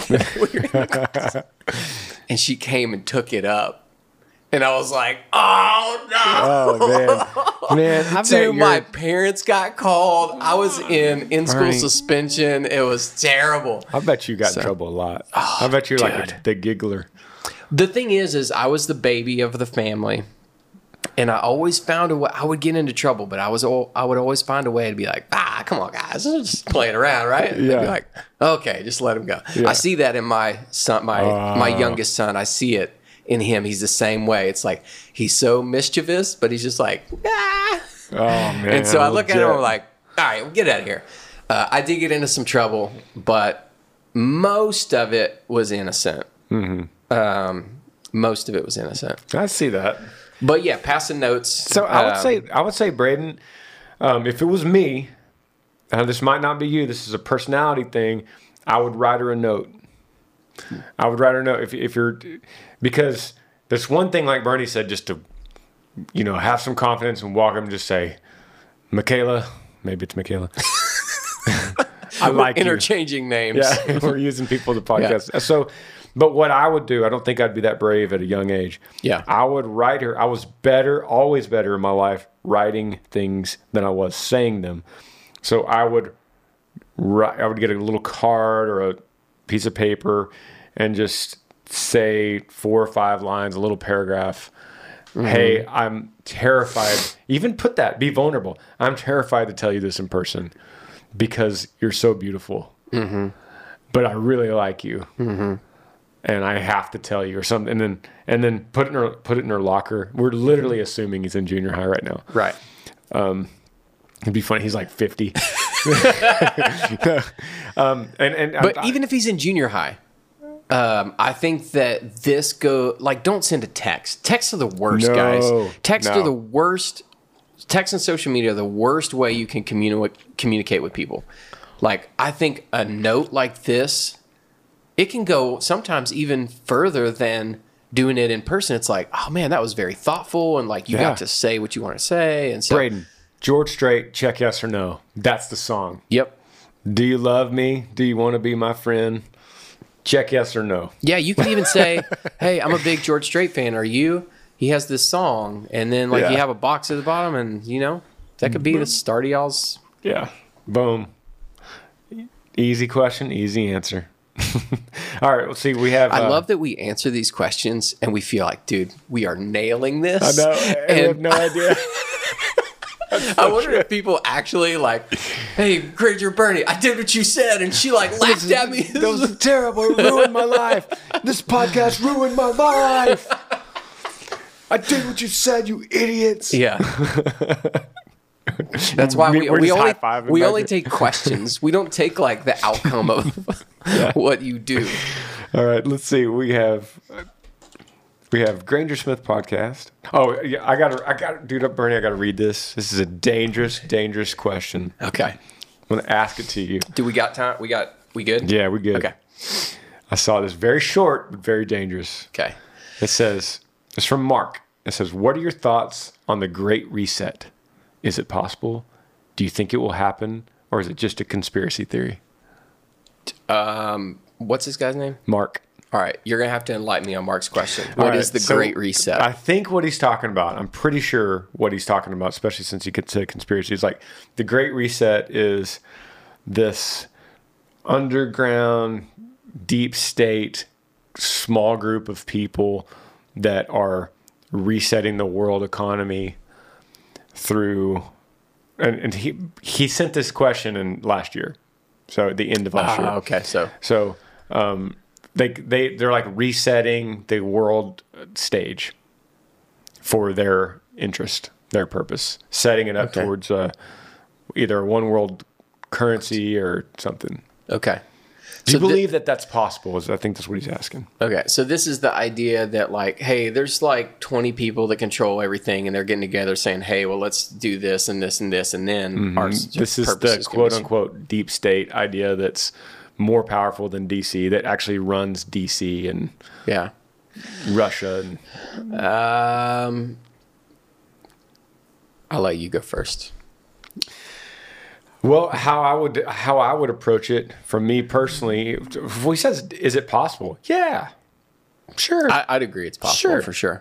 Speaker 2: and she came and took it up. And I was like, oh, no.
Speaker 1: Oh, man. Man, I
Speaker 2: Dude, my parents got called. I was in in-school right. suspension. It was terrible.
Speaker 1: I bet you got so, in trouble a lot. Oh, I bet you're dude. like a, the giggler.
Speaker 2: The thing is, is I was the baby of the family. And I always found a way. I would get into trouble, but I was I would always find a way to be like, ah, come on, guys. I'm just playing around, right? And
Speaker 1: yeah.
Speaker 2: They'd be like, okay, just let him go. Yeah. I see that in my son, my uh, my youngest son. I see it. In him, he's the same way. It's like he's so mischievous, but he's just like, ah.
Speaker 1: Oh man!
Speaker 2: And so I look at him, I'm like, all right, well, get out of here. Uh, I did get into some trouble, but most of it was innocent.
Speaker 1: Mm-hmm.
Speaker 2: Um, most of it was innocent.
Speaker 1: I see that.
Speaker 2: But yeah, passing notes.
Speaker 1: So I would
Speaker 2: um,
Speaker 1: say, I would say, Braden, um, if it was me, and this might not be you, this is a personality thing. I would write her a note. I would write her a note if if you're. Because there's one thing, like Bernie said, just to, you know, have some confidence and walk up and just say, Michaela, maybe it's Michaela. I like
Speaker 2: interchanging
Speaker 1: you.
Speaker 2: names.
Speaker 1: Yeah, we're using people to podcast. Yeah. So, but what I would do, I don't think I'd be that brave at a young age.
Speaker 2: Yeah.
Speaker 1: I would write her. I was better, always better in my life writing things than I was saying them. So I would write, I would get a little card or a piece of paper and just say four or five lines, a little paragraph. Mm-hmm. Hey, I'm terrified. Even put that, be vulnerable. I'm terrified to tell you this in person because you're so beautiful.
Speaker 2: Mm-hmm.
Speaker 1: But I really like you.
Speaker 2: Mm-hmm.
Speaker 1: And I have to tell you or something. And then and then put it in her put it in her locker. We're literally assuming he's in junior high right now.
Speaker 2: Right.
Speaker 1: Um, it'd be funny. He's like fifty. um, and and
Speaker 2: But
Speaker 1: I,
Speaker 2: even if he's in junior high, um, I think that this go like don't send a text. Texts are the worst,
Speaker 1: No,
Speaker 2: guys. Texts
Speaker 1: no.
Speaker 2: are the worst. Text and social media are the worst way you can communicate communicate with people. Like I think a note like this, it can go sometimes even further than doing it in person. It's like, oh man, that was very thoughtful, and like you
Speaker 1: Yeah.
Speaker 2: got to say what you want to say. And so,
Speaker 1: Braden, George Strait, check yes or no. That's the song.
Speaker 2: yep,
Speaker 1: Do you love me? Do you want to be my friend? Check yes or no.
Speaker 2: yeah. You can even say, hey, I'm a big George Strait fan. Are you? He has this song, and then like
Speaker 1: Yeah.
Speaker 2: you have a box at the bottom, and you know that could be the start of y'all's.
Speaker 1: Yeah. Boom. Easy question, easy answer. All right. Let's see. We have.
Speaker 2: I
Speaker 1: uh,
Speaker 2: love that we answer these questions, and we feel like, dude, we are nailing this.
Speaker 1: I know. I
Speaker 2: And
Speaker 1: have no idea.
Speaker 2: I wonder if people actually like, hey, Granger Bernie, I did what you said, and she like laughed at me.
Speaker 1: That was terrible. It ruined my life. This podcast ruined my life. I did what you said, you idiots.
Speaker 2: Yeah. That's why we,
Speaker 1: We're
Speaker 2: we
Speaker 1: just
Speaker 2: only
Speaker 1: high-fiving
Speaker 2: we
Speaker 1: back
Speaker 2: only
Speaker 1: here.
Speaker 2: take questions. We don't take like the outcome of what you do.
Speaker 1: All right. Let's see. We have. We have Granger Smith podcast. Oh, yeah, I got to, I got to, dude, Bernie, I got to read this. This is a dangerous, dangerous question.
Speaker 2: Okay.
Speaker 1: I'm going to ask it to you.
Speaker 2: Do we got time? We got we good?
Speaker 1: Yeah, we're good.
Speaker 2: Okay.
Speaker 1: I saw this very short, but very dangerous.
Speaker 2: Okay.
Speaker 1: It says, it's from Mark. It says, what are your thoughts on the Great Reset? Is it possible? Do you think it will happen? Or is it just a conspiracy theory?
Speaker 2: Um, what's this guy's name?
Speaker 1: Mark.
Speaker 2: All right, you're gonna have to enlighten me on Mark's question. What
Speaker 1: All
Speaker 2: is
Speaker 1: right,
Speaker 2: the
Speaker 1: so
Speaker 2: Great Reset?
Speaker 1: I think what he's talking about, I'm pretty sure what he's talking about, especially since he gets to conspiracy, is like the Great Reset is this underground, deep state, small group of people that are resetting the world economy through. And, and he he sent this question in last year, so at the end of last year.
Speaker 2: Ah, okay, so
Speaker 1: So um, they they they're like resetting the world stage for their interest, their purpose, setting it up
Speaker 2: Okay.
Speaker 1: towards uh, either a one world currency or something.
Speaker 2: okay.
Speaker 1: Do
Speaker 2: So
Speaker 1: you
Speaker 2: thi-
Speaker 1: believe that that's possible? Is I think that's what he's asking.
Speaker 2: Okay, so this is the idea that like, hey, there's like twenty people that control everything, and they're getting together saying, hey, well, let's do this and this and this, and then our s-
Speaker 1: This is
Speaker 2: purpose
Speaker 1: the
Speaker 2: is gonna
Speaker 1: quote
Speaker 2: be-
Speaker 1: unquote deep state idea that's more powerful than D C, that actually runs D C and
Speaker 2: Yeah.
Speaker 1: Russia. And
Speaker 2: Um, I'll let you go first.
Speaker 1: Well, how I would how I would approach it, for me personally, if he says, "Is it possible?" Yeah, sure.
Speaker 2: I, I'd agree it's possible
Speaker 1: Sure.
Speaker 2: for sure.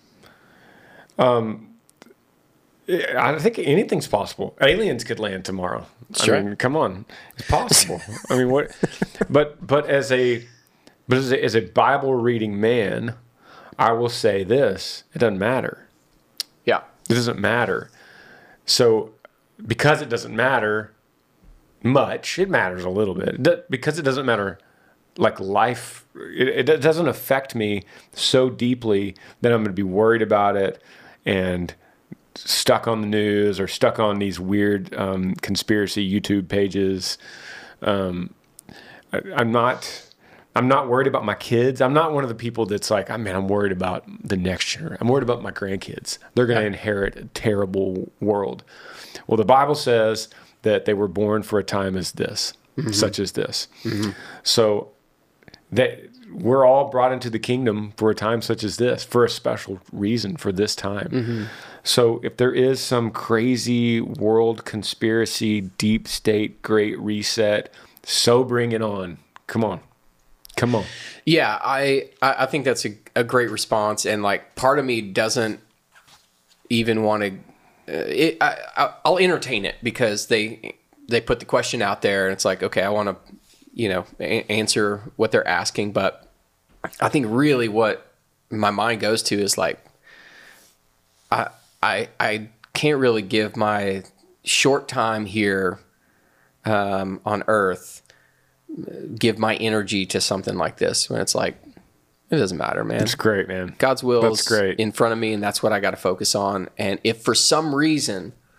Speaker 1: I think anything's possible. Aliens could land tomorrow.
Speaker 2: Sure.
Speaker 1: I mean, come on, it's possible. I mean, what? But but as a but as a, as a Bible reading man, I will say this: it doesn't matter.
Speaker 2: Yeah.
Speaker 1: It doesn't matter. So because it doesn't matter much, it matters a little bit. It do- Because it doesn't matter, like life, it, it doesn't affect me so deeply that I'm going to be worried about it and stuck on the news or stuck on these weird um, conspiracy YouTube pages. Um, I, I'm not. I'm not worried about my kids. I'm not one of the people that's like, I mean, I'm worried about the next generation. I'm worried about my grandkids. They're going to inherit a terrible world. Well, the Bible says that they were born for a time as this, such as this. So that we're all brought into the kingdom for a time such as this, for a special reason, for this time. So if there is some crazy world conspiracy, deep state, great reset, so bring it on. Come on. Come on.
Speaker 2: Yeah, I I I think that's a, a great response, and like part of me doesn't even want to. Uh, it, I, I I'll entertain it because they they put the question out there, and it's like, okay, I want to, you know, a- answer what they're asking, but I think really what my mind goes to is like, I I I can't really give my short time here um, on Earth give my energy to something like this when it's like, it doesn't matter, man.
Speaker 1: It's great, man.
Speaker 2: God's will
Speaker 1: That's
Speaker 2: is
Speaker 1: great.
Speaker 2: in front of me, and that's what I got to focus on. And if for some reason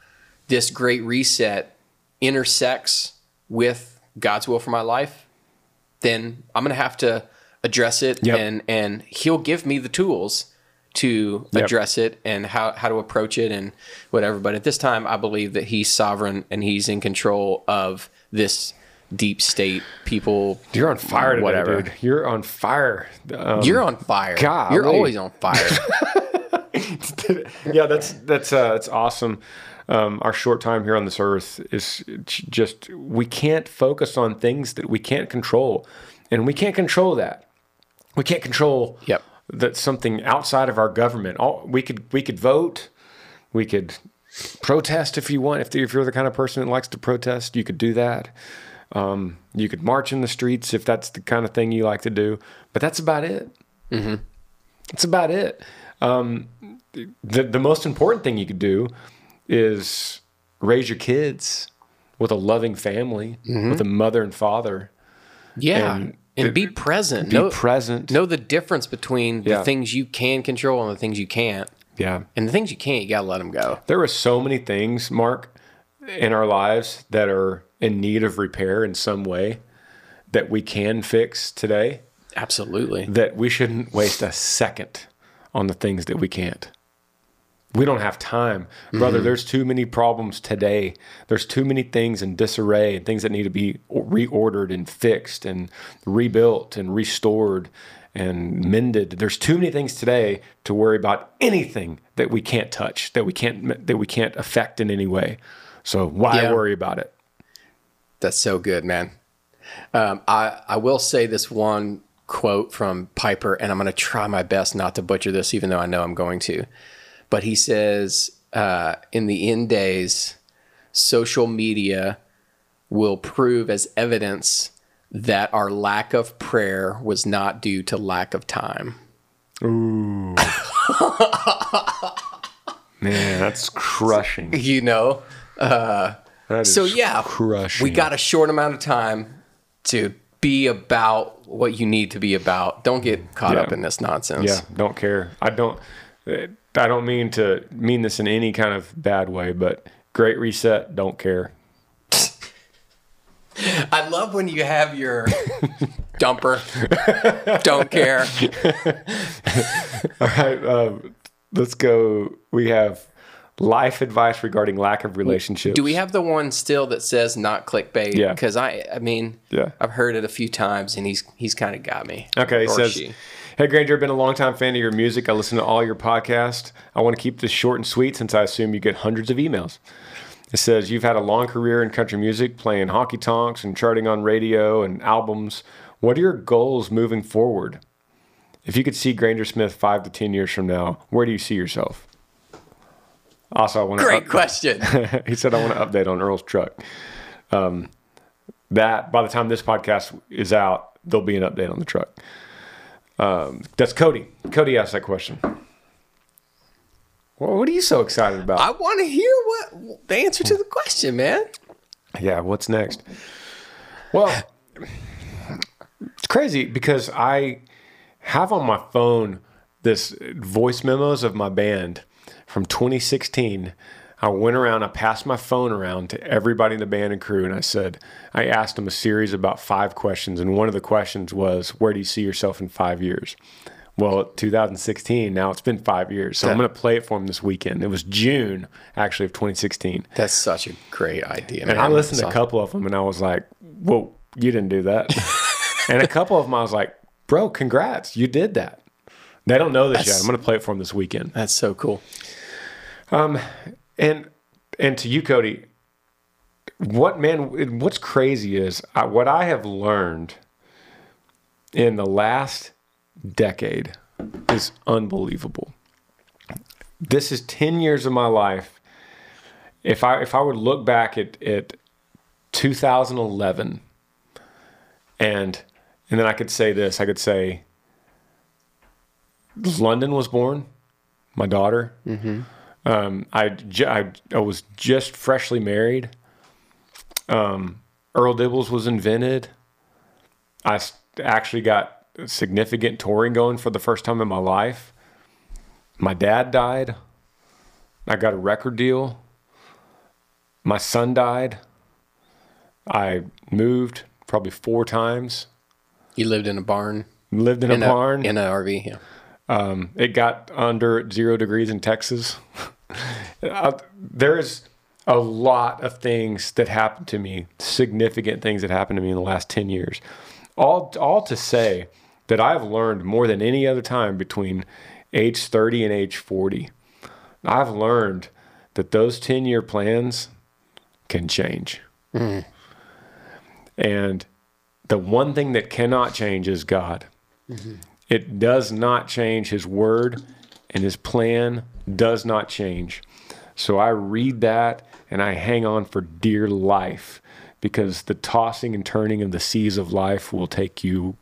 Speaker 2: this great reset intersects with God's will for my life, then I'm going to have to address it, yep. and, and he'll give me the tools to address yep. it and how, how to approach it and whatever. But at this time, I believe that he's sovereign and he's in control of this deep state people.
Speaker 1: You're on fire today,
Speaker 2: whatever.
Speaker 1: dude. You're on fire.
Speaker 2: Um, You're on fire.
Speaker 1: God,
Speaker 2: You're always on fire.
Speaker 1: Yeah, that's that's uh, that's awesome. Um, our short time here on this earth is just, we can't focus on things that we can't control, and we can't control that. We can't control
Speaker 2: yep.
Speaker 1: that something outside of our government. All, we could we could vote, we could protest if you want. If, if you're the kind of person that likes to protest, you could do that. Um, you could march in the streets if that's the kind of thing you like to do. But that's about it.
Speaker 2: Mm-hmm.
Speaker 1: That's about it. Um, the the most important thing you could do is raise your kids with a loving family, mm-hmm. with a mother and father.
Speaker 2: Yeah. And, and be present.
Speaker 1: Be
Speaker 2: know,
Speaker 1: present.
Speaker 2: Know the difference between the
Speaker 1: yeah.
Speaker 2: things you can control and the things you can't.
Speaker 1: Yeah.
Speaker 2: And the things you can't, you got to let them go.
Speaker 1: There are so many things, Mark, in our lives that are in need of repair in some way that we can fix today.
Speaker 2: Absolutely.
Speaker 1: That we shouldn't waste a second on the things that we can't. We don't have time. Brother, mm-hmm. there's too many problems today. There's too many things in disarray and things that need to be reordered and fixed and rebuilt and restored and mended. There's too many things today to worry about anything that we can't touch, that we can't that we can't affect in any way. So why yeah. worry about it?
Speaker 2: That's so good, man. Um, I, I will say this one quote from Piper, and I'm going to try my best not to butcher this, even though I know I'm going to. But he says, uh, in the end days, social media will prove as evidence that our lack of prayer was not due to lack of time.
Speaker 1: Ooh. Man, that's crushing.
Speaker 2: You know? Uh,
Speaker 1: that is
Speaker 2: so, yeah,
Speaker 1: crushing.
Speaker 2: We got a short amount of time to be about what you need to be about. Don't get caught
Speaker 1: yeah.
Speaker 2: up in this nonsense.
Speaker 1: Yeah, don't care. I don't... I don't mean to mean this in any kind of bad way, but great reset, don't care.
Speaker 2: I love when you have your dumper, don't care.
Speaker 1: All right, um, let's go. We have life advice regarding lack of relationships.
Speaker 2: Do we have the one still that says not clickbait?
Speaker 1: Yeah.
Speaker 2: Because I, I mean,
Speaker 1: yeah.
Speaker 2: I've heard it a few times, and he's he's kind of got me.
Speaker 1: Okay, he
Speaker 2: or
Speaker 1: says...
Speaker 2: she.
Speaker 1: Hey, Granger, I've been a longtime fan of your music. I listen to all your podcasts. I want to keep this short and sweet since I assume you get hundreds of emails. It says, you've had a long career in country music, playing honky tonks and charting on radio and albums. What are your goals moving forward? If you could see Granger Smith five to ten years from now, where do you see yourself? Also, I want to
Speaker 2: Great
Speaker 1: up-
Speaker 2: question.
Speaker 1: He said, I want to update on Earl's truck. Um, that, by the time this podcast is out, there'll be an update on the truck. Um, that's Cody. Cody asked that question. Well, what are you so excited about?
Speaker 2: I want to hear what the answer to the question, man.
Speaker 1: Yeah, what's next? Well, it's crazy because I have on my phone this voice memos of my band from twenty sixteen. I went around, I passed my phone around to everybody in the band and crew, and I said, I asked them a series of about five questions, and one of the questions was, where do you see yourself in five years? Well, two thousand sixteen, now it's been five years, so that, I'm going to play it for them this weekend. It was June, actually, of twenty sixteen.
Speaker 2: That's such a great idea, man.
Speaker 1: And I listened
Speaker 2: That's
Speaker 1: to
Speaker 2: awesome.
Speaker 1: a couple of them, and I was like, whoa, you didn't do that. And a couple of them, I was like, bro, congrats, you did that. They don't know this
Speaker 2: That's,
Speaker 1: yet. I'm going to play it for them this weekend.
Speaker 2: That's so cool.
Speaker 1: Um, and and to you, Cody, what man, what's crazy is I, what I have learned in the last decade is unbelievable. This is ten years of my life. If I if I would look back at at two thousand eleven, and and then I could say this, I could say, London was born, my daughter.
Speaker 2: Mm-hmm.
Speaker 1: Um, I, ju- I, I was just freshly married. Um, Earl Dibbles was invented. I actually got significant touring going for the first time in my life. My dad died. I got a record deal. my son died. I moved probably four times.
Speaker 2: You lived in a barn?
Speaker 1: Lived in, in a, a barn.
Speaker 2: In an R V, yeah.
Speaker 1: Um, it got under zero degrees in Texas. uh, there's a lot of things that happened to me, significant things that happened to me in the last ten years. All, all to say that I've learned more than any other time between age thirty and age forty. I've learned that those ten-year plans can change. Mm. And the one thing that cannot change is God. Mm-hmm. It does not change his word, and his plan does not change. So I read that, and I hang on for dear life, because the tossing and turning of the seas of life will take you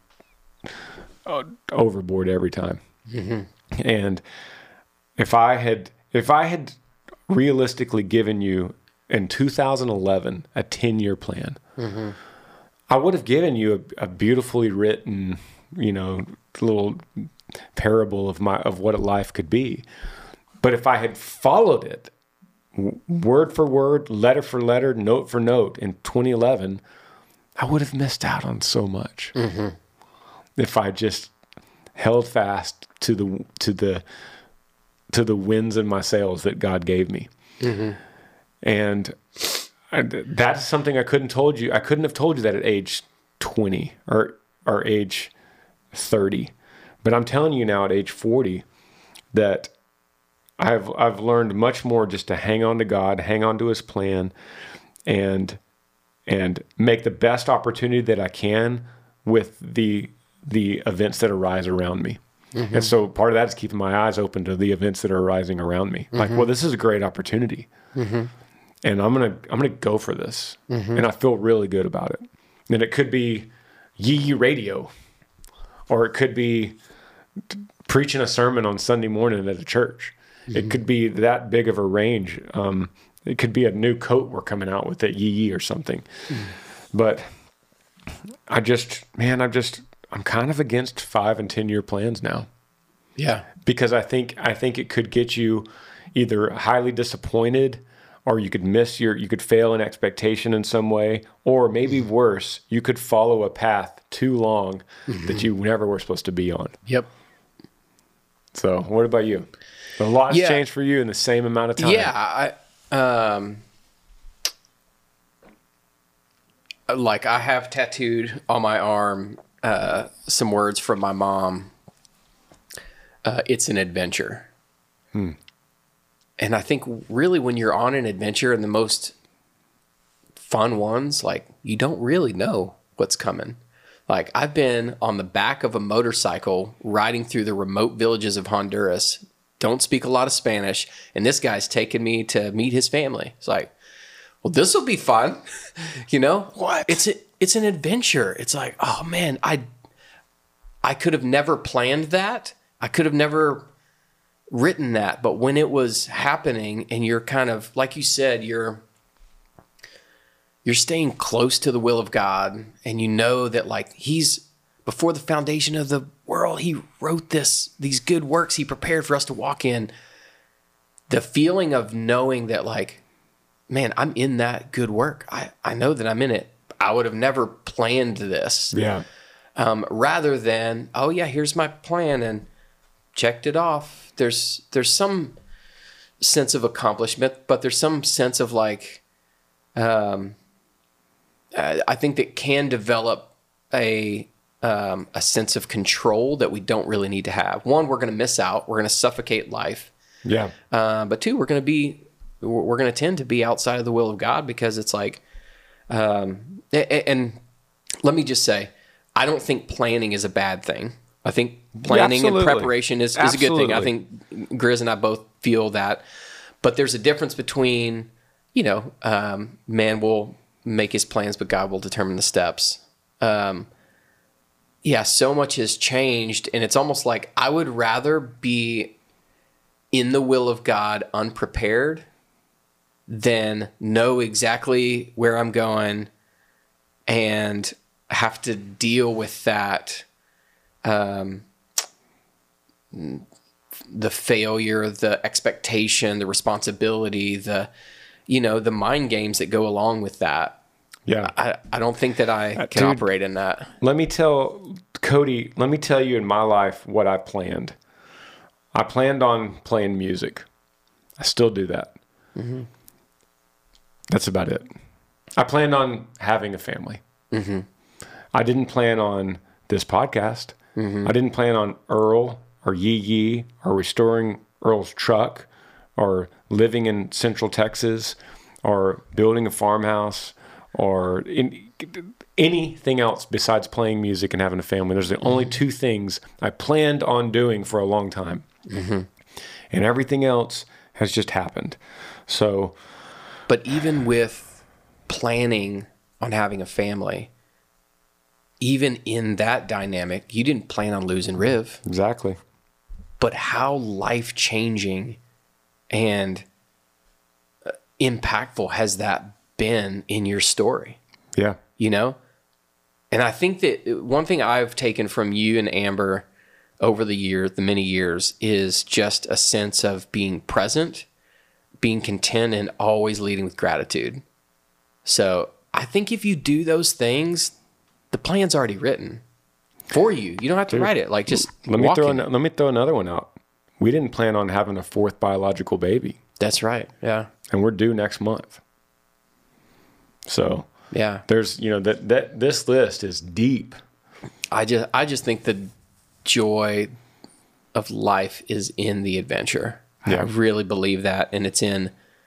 Speaker 1: overboard every time. Mm-hmm. And if I had, if I had realistically given you in two thousand eleven a ten-year plan, mm-hmm. I would have given you a, a beautifully written, you know, little parable of my of what a life could be. But if I had followed it word for word, letter for letter, note for note in twenty eleven, I would have missed out on so much. Mm-hmm. If I just held fast to the to the to the winds in my sails that God gave me. Mm-hmm. And I, that's something I couldn't told you. I couldn't have told you that at age twenty or or age thirty. But I'm telling you now at age forty that I've I've learned much more just to hang on to God, hang on to his plan, and and make the best opportunity that I can with the the events that arise around me. Mm-hmm. And so part of that is keeping my eyes open to the events that are arising around me. Mm-hmm. Like, well, this is a great opportunity. Mm-hmm. And I'm going to I'm going to go for this. Mm-hmm. And I feel really good about it. And it could be Yee Yee Radio, or it could be t- preaching a sermon on Sunday morning at a church. Mm-hmm. It could be that big of a range. Um, it could be a new coat we're coming out with at Yee Yee or something. Mm-hmm. But I just, man, I'm just, I'm kind of against five and ten year plans now.
Speaker 2: Yeah.
Speaker 1: Because I think, I think it could get you either highly disappointed, or you could miss your, you could fail an expectation in some way, or maybe worse, you could follow a path too long mm-hmm. that you never were supposed to be on.
Speaker 2: Yep.
Speaker 1: So what about you? A lot's
Speaker 2: yeah.
Speaker 1: changed for you in the same amount of time.
Speaker 2: Yeah. I, um, like I have tattooed on my arm, uh, some words from my mom. Uh, it's an adventure. Hmm. And I think really when you're on an adventure and the most fun ones, like you don't really know what's coming. Like I've been on the back of a motorcycle riding through the remote villages of Honduras, don't speak a lot of Spanish, and this guy's taking me to meet his family. It's like, well, this will be fun. You know?
Speaker 1: What?
Speaker 2: It's a, it's an adventure. It's like, oh man, I I could have never planned that. I could have never written that, but when it was happening and you're kind of, like you said, you're you're staying close to the will of God, and you know that like he's, before the foundation of the world, he wrote this, these good works he prepared for us to walk in. The feeling of knowing that like, man, I'm in that good work. I, I know that I'm in it. I would have never planned this.
Speaker 1: Yeah.
Speaker 2: Um, rather than, oh yeah, here's my plan and checked it off. There's there's some sense of accomplishment, but there's some sense of like, um, I think that can develop a um, a sense of control that we don't really need to have. One, we're going to miss out. We're going to suffocate life.
Speaker 1: Yeah.
Speaker 2: Uh, but two, we're going to be we're going to tend to be outside of the will of God, because it's like, um, and, and let me just say, I don't think planning is a bad thing. I think planning Absolutely. and preparation is, is a good thing. I think Grizz and I both feel that. But there's a difference between, you know, um, man will make his plans, but God will determine the steps. Um, yeah, so much has changed. And it's almost like I would rather be in the will of God unprepared than know exactly where I'm going and have to deal with that. Um, the failure, the expectation, the responsibility, the, you know, the mind games that go along with that.
Speaker 1: Yeah.
Speaker 2: I, I don't think that I
Speaker 1: Uh,
Speaker 2: can
Speaker 1: dude,
Speaker 2: operate in that.
Speaker 1: Let me tell Cody, let me tell you in my life what I planned. I planned on playing music. I still do that.
Speaker 2: Mm-hmm.
Speaker 1: That's about it. I planned on having a family.
Speaker 2: Mm-hmm.
Speaker 1: I didn't plan on this podcast.
Speaker 2: Mm-hmm.
Speaker 1: I didn't plan on Earl or Yee Yee or restoring Earl's truck or living in Central Texas or building a farmhouse or in, anything else besides playing music and having a family. There's the only two things I planned on doing for a long time.
Speaker 2: Mm-hmm.
Speaker 1: And everything else has just happened. So,
Speaker 2: but even with planning on having a family, even in that dynamic, you didn't plan on losing Riv.
Speaker 1: exactly.
Speaker 2: But how life-changing and impactful has that been in your story?
Speaker 1: Yeah.
Speaker 2: You know? And I think that one thing I've taken from you and Amber over the year, the many years, is just a sense of being present, being content, and always leading with gratitude. So I think if you do those things, the plan's already written for you. You don't have to
Speaker 1: Dude,
Speaker 2: write it. Like, just
Speaker 1: let me
Speaker 2: walk
Speaker 1: throw
Speaker 2: in
Speaker 1: an,
Speaker 2: it.
Speaker 1: let me throw another one out. We didn't plan on having a fourth biological baby,
Speaker 2: That's right. Yeah.
Speaker 1: and we're due next month. So
Speaker 2: Yeah.
Speaker 1: there's, you know, that that this list is deep.
Speaker 2: I just I just think the joy of life is in the adventure.
Speaker 1: Yeah.
Speaker 2: I really believe that, and it's in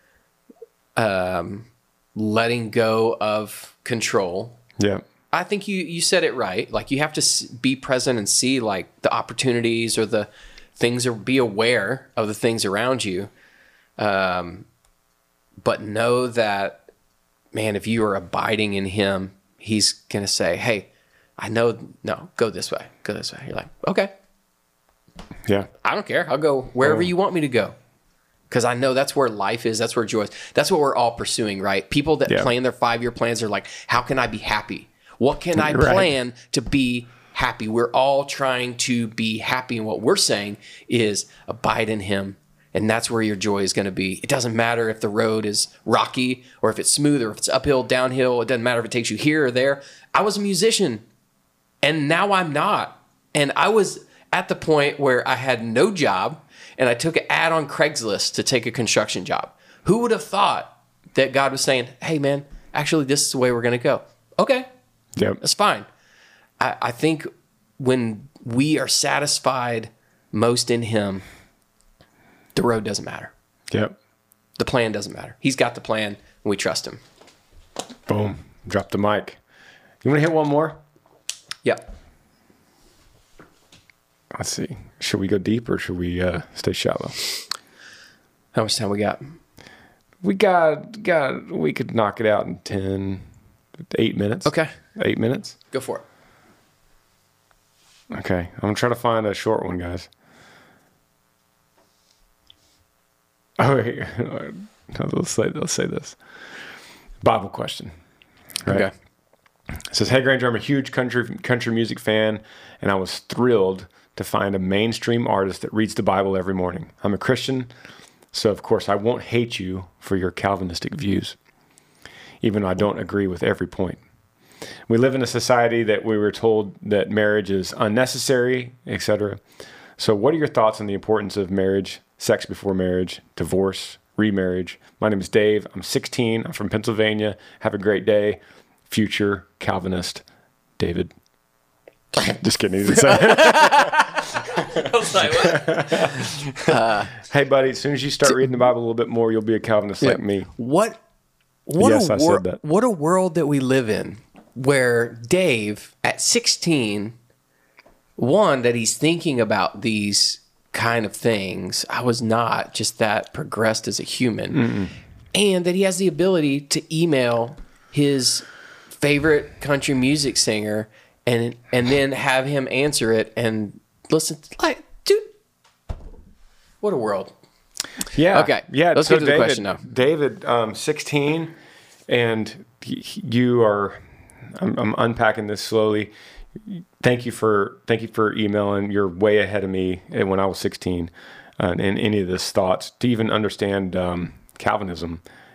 Speaker 2: um, letting go of control.
Speaker 1: Yeah.
Speaker 2: I think you you said it right. Like, you have to s- be present and see like the opportunities or the things, or be aware of the things around you. Um, but know that, man, if you are abiding in Him, He's gonna say, "Hey, I know. No, go this way. Go this way." You're like, "Okay,
Speaker 1: Yeah.
Speaker 2: I don't care. I'll go wherever
Speaker 1: Oh.
Speaker 2: you want me to go." Because I know that's where life is. That's where joy is. That's what we're all pursuing, right? People that
Speaker 1: Yeah.
Speaker 2: plan their five-year plans are like, how can I be happy? What can I
Speaker 1: Right.
Speaker 2: plan to be happy? We're all trying to be happy. And what we're saying is abide in Him. And that's where your joy is going to be. It doesn't matter if the road is rocky or if it's smooth or if it's uphill, downhill. It doesn't matter if it takes you here or there. I was a musician and now I'm not. And I was at the point where I had no job and I took an ad on Craigslist to take a construction job. Who would have thought that God was saying, "Hey man, actually this is the way we're going to go." Okay,
Speaker 1: Yep.
Speaker 2: that's fine. I, I think when we are satisfied most in Him, the road doesn't matter.
Speaker 1: Yep.
Speaker 2: The plan doesn't matter. He's got the plan and we trust Him.
Speaker 1: Boom. Drop the mic. You want to hit one more?
Speaker 2: Yep.
Speaker 1: Let's see. Should we go deep or should we uh, stay shallow?
Speaker 2: How much time we got?
Speaker 1: We got got. We could knock it out in ten, eight minutes.
Speaker 2: Okay,
Speaker 1: Eight minutes.
Speaker 2: go for it.
Speaker 1: Okay. I'm gonna try to find a short one, guys. Oh, wait. No, let's say let's say this. Bible question. Right?
Speaker 2: Okay.
Speaker 1: It says, "Hey Granger, I'm a huge country country music fan, and I was thrilled to find a mainstream artist that reads the Bible every morning. I'm a Christian, so of course I won't hate you for your Calvinistic views, even though I don't agree with every point. We live in a society that we were told that marriage is unnecessary, et cetera. So what are your thoughts on the importance of marriage, sex before marriage, divorce, remarriage? My name is Dave. I'm sixteen. I'm from Pennsylvania. Have a great day. Future Calvinist, David." Just kidding. He didn't say it.
Speaker 2: I was like, what? uh,
Speaker 1: Hey, buddy, as soon as you start reading the Bible a little bit more, you'll be a Calvinist like me.
Speaker 2: What? What
Speaker 1: Yes,
Speaker 2: a
Speaker 1: I said
Speaker 2: wor-
Speaker 1: that.
Speaker 2: What a world that we live in, where Dave at sixteen, one, that he's thinking about these kind of things. I was not just that progressed as a human,
Speaker 1: Mm-mm.
Speaker 2: and that he has the ability to email his favorite country music singer and and then have him answer it and listen. Like, dude, what a world.
Speaker 1: Yeah.
Speaker 2: Okay,
Speaker 1: Yeah.
Speaker 2: let's
Speaker 1: so
Speaker 2: get to the
Speaker 1: David,
Speaker 2: question now.
Speaker 1: David, um, sixteen, and y- you are. I'm, I'm unpacking this slowly. Thank you for thank you for emailing. You're way ahead of me when I was sixteen, uh, in any of this thoughts to even understand um, Calvinism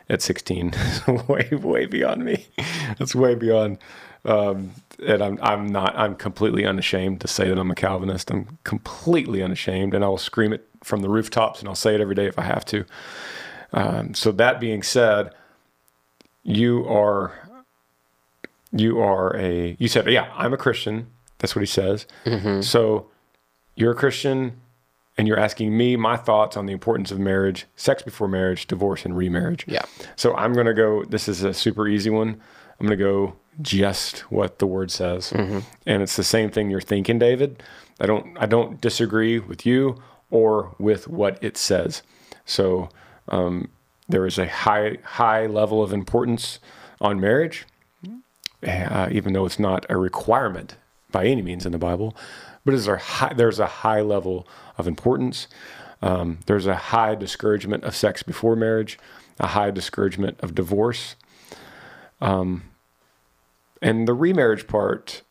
Speaker 1: at sixteen. way, way beyond me. That's way beyond. Um, and I'm, I'm not, I'm completely unashamed to say that I'm a Calvinist. I'm completely unashamed, and I will scream it from the rooftops, and I'll say it every day if I have to. Um, so that being said, you are, you are a, you said, yeah, I'm a Christian. That's what he says. Mm-hmm. So you're a Christian, and you're asking me my thoughts on the importance of marriage, sex before marriage, divorce, and remarriage.
Speaker 2: Yeah.
Speaker 1: So I'm going to go, this is a super easy one. I'm going to go just what the word says. Mm-hmm. And it's the same thing you're thinking, David. I don't, I don't disagree with you or with what it says. So um, there is a high, high level of importance on marriage, uh, even though it's not a requirement by any means in the Bible, but is there high, there's a high level of importance. Um, there's a high discouragement of sex before marriage, a high discouragement of divorce. Um, and the remarriage part,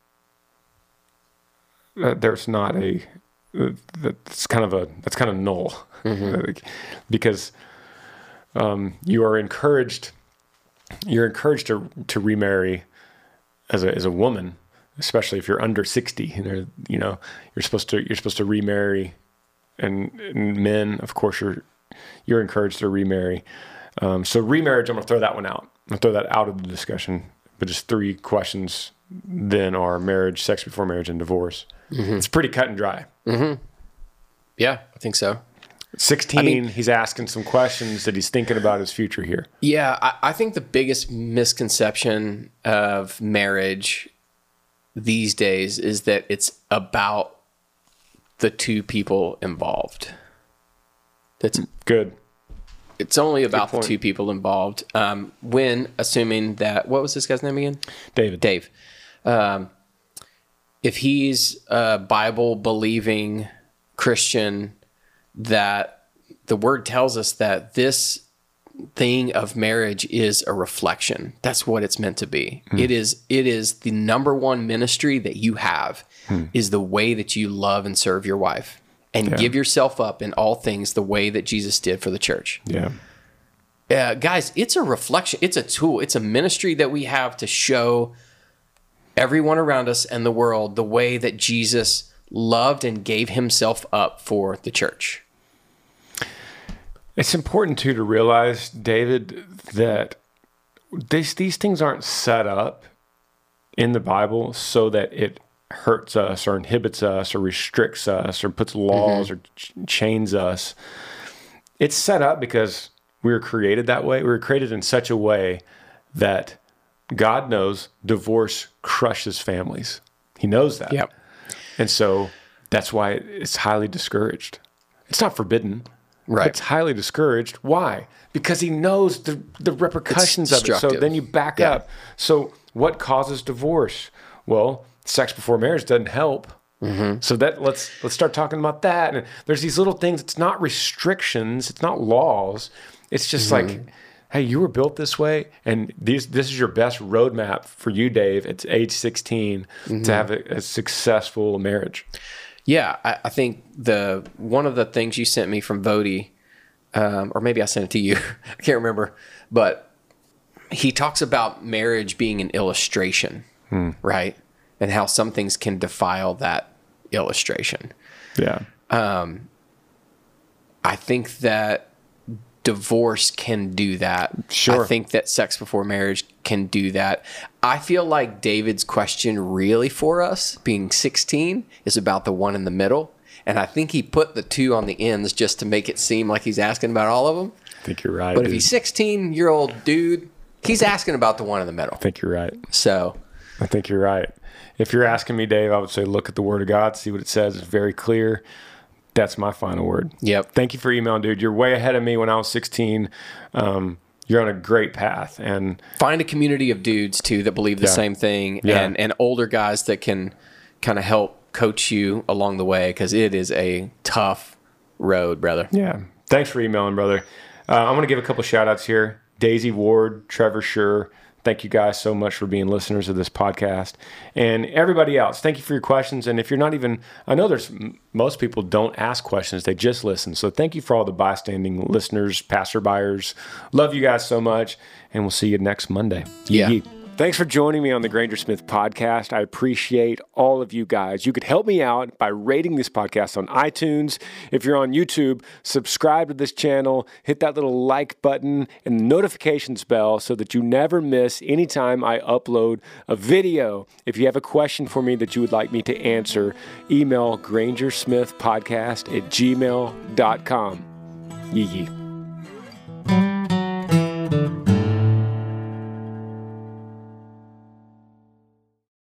Speaker 1: uh, there's not a, uh, that's kind of a, that's kind of null. Mm-hmm. Because um, you are encouraged, you're encouraged to, to remarry as a, as a woman, especially if you're under sixty, and you know, you're supposed to, you're supposed to remarry, and, and men, of course, you're, you're encouraged to remarry. Um, so remarriage, I'm going to throw that one out. I'm going to throw that out of the discussion. But just three questions then are marriage, sex before marriage, and divorce. Mm-hmm. It's pretty cut and dry.
Speaker 2: Mm-hmm. Yeah, I think so.
Speaker 1: sixteen, I mean, he's asking some questions that he's thinking about his future here.
Speaker 2: Yeah, I, I think the biggest misconception of marriage these days is that it's about the two people involved. That's
Speaker 1: good.
Speaker 2: It's only about the two people involved. Um, when assuming that, what was this guy's name again?
Speaker 1: David.
Speaker 2: Dave. Um, if he's a Bible believing Christian, that the word tells us that this thing of marriage is a reflection. That's what it's meant to be. Hmm. It is, it is the number one ministry that you have hmm. is the way that you love and serve your wife. And yeah. give yourself up in all things the way that Jesus did for the church.
Speaker 1: Yeah.
Speaker 2: Uh, guys, it's a reflection. It's a tool. It's a ministry that we have to show everyone around us and the world the way that Jesus loved and gave himself up for the church.
Speaker 1: It's important, too, to realize, David, that this, these things aren't set up in the Bible so that it hurts us or inhibits us or restricts us or puts laws mm-hmm. or ch- chains us. It's set up because we were created that way. We were created in such a way that God knows divorce crushes families. He knows that.
Speaker 2: Yep.
Speaker 1: And so that's why it's highly discouraged. It's not forbidden.
Speaker 2: Right.
Speaker 1: It's highly discouraged. Why? Because he knows the, the repercussions of it. So then you back yeah. up. So what causes divorce? Well, sex before marriage doesn't help. Mm-hmm. So that let's let's start talking about that. And there's these little things. It's not restrictions. It's not laws. It's just mm-hmm. like, hey, you were built this way, and these this is your best roadmap for you, Dave, at age sixteen mm-hmm. to have a, a successful marriage.
Speaker 2: Yeah, I, I think the one of the things you sent me from Vody, um, or maybe I sent it to you. I can't remember, but he talks about marriage being an illustration, hmm. right? And how some things can defile that illustration.
Speaker 1: Yeah.
Speaker 2: Um, I think that divorce can do that.
Speaker 1: Sure.
Speaker 2: I think that sex before marriage can do that. I feel like David's question really for us, being sixteen, is about the one in the middle. And I think he put the two on the ends just to make it seem like he's asking about all of them.
Speaker 1: I think you're right.
Speaker 2: But
Speaker 1: dude.
Speaker 2: if he's sixteen-year-old dude, he's asking about the one in the middle.
Speaker 1: I think you're right.
Speaker 2: So
Speaker 1: I think you're right. If you're asking me, Dave, I would say look at the Word of God, see what it says. It's very clear. That's my final word.
Speaker 2: Yep.
Speaker 1: Thank you for emailing, dude. You're way ahead of me when I was sixteen. Um, you're on a great path. And
Speaker 2: find a community of dudes, too, that believe the yeah. same thing, yeah. and, and older guys that can kind of help coach you along the way, because it is a tough road, brother.
Speaker 1: Yeah. Thanks for emailing, brother. Uh, I'm going to give a couple shout-outs here. Daisy Ward, Trevor Schur, Thank you guys so much for being listeners of this podcast. And everybody else, thank you for your questions. And if you're not even, I know there's, most people don't ask questions, they just listen. So thank you for all the bystanding listeners, passerbyers. Love you guys so much. And we'll see you next Monday.
Speaker 2: Yeah.
Speaker 1: Yee. Thanks for joining me on the Granger Smith podcast. I appreciate all of you guys. You could help me out by rating this podcast on iTunes. If you're on YouTube, subscribe to this channel, hit that little like button and the notifications bell so that you never miss any time I upload a video. If you have a question for me that you would like me to answer, email grangersmithpodcast at gmail dot com. Yee yee.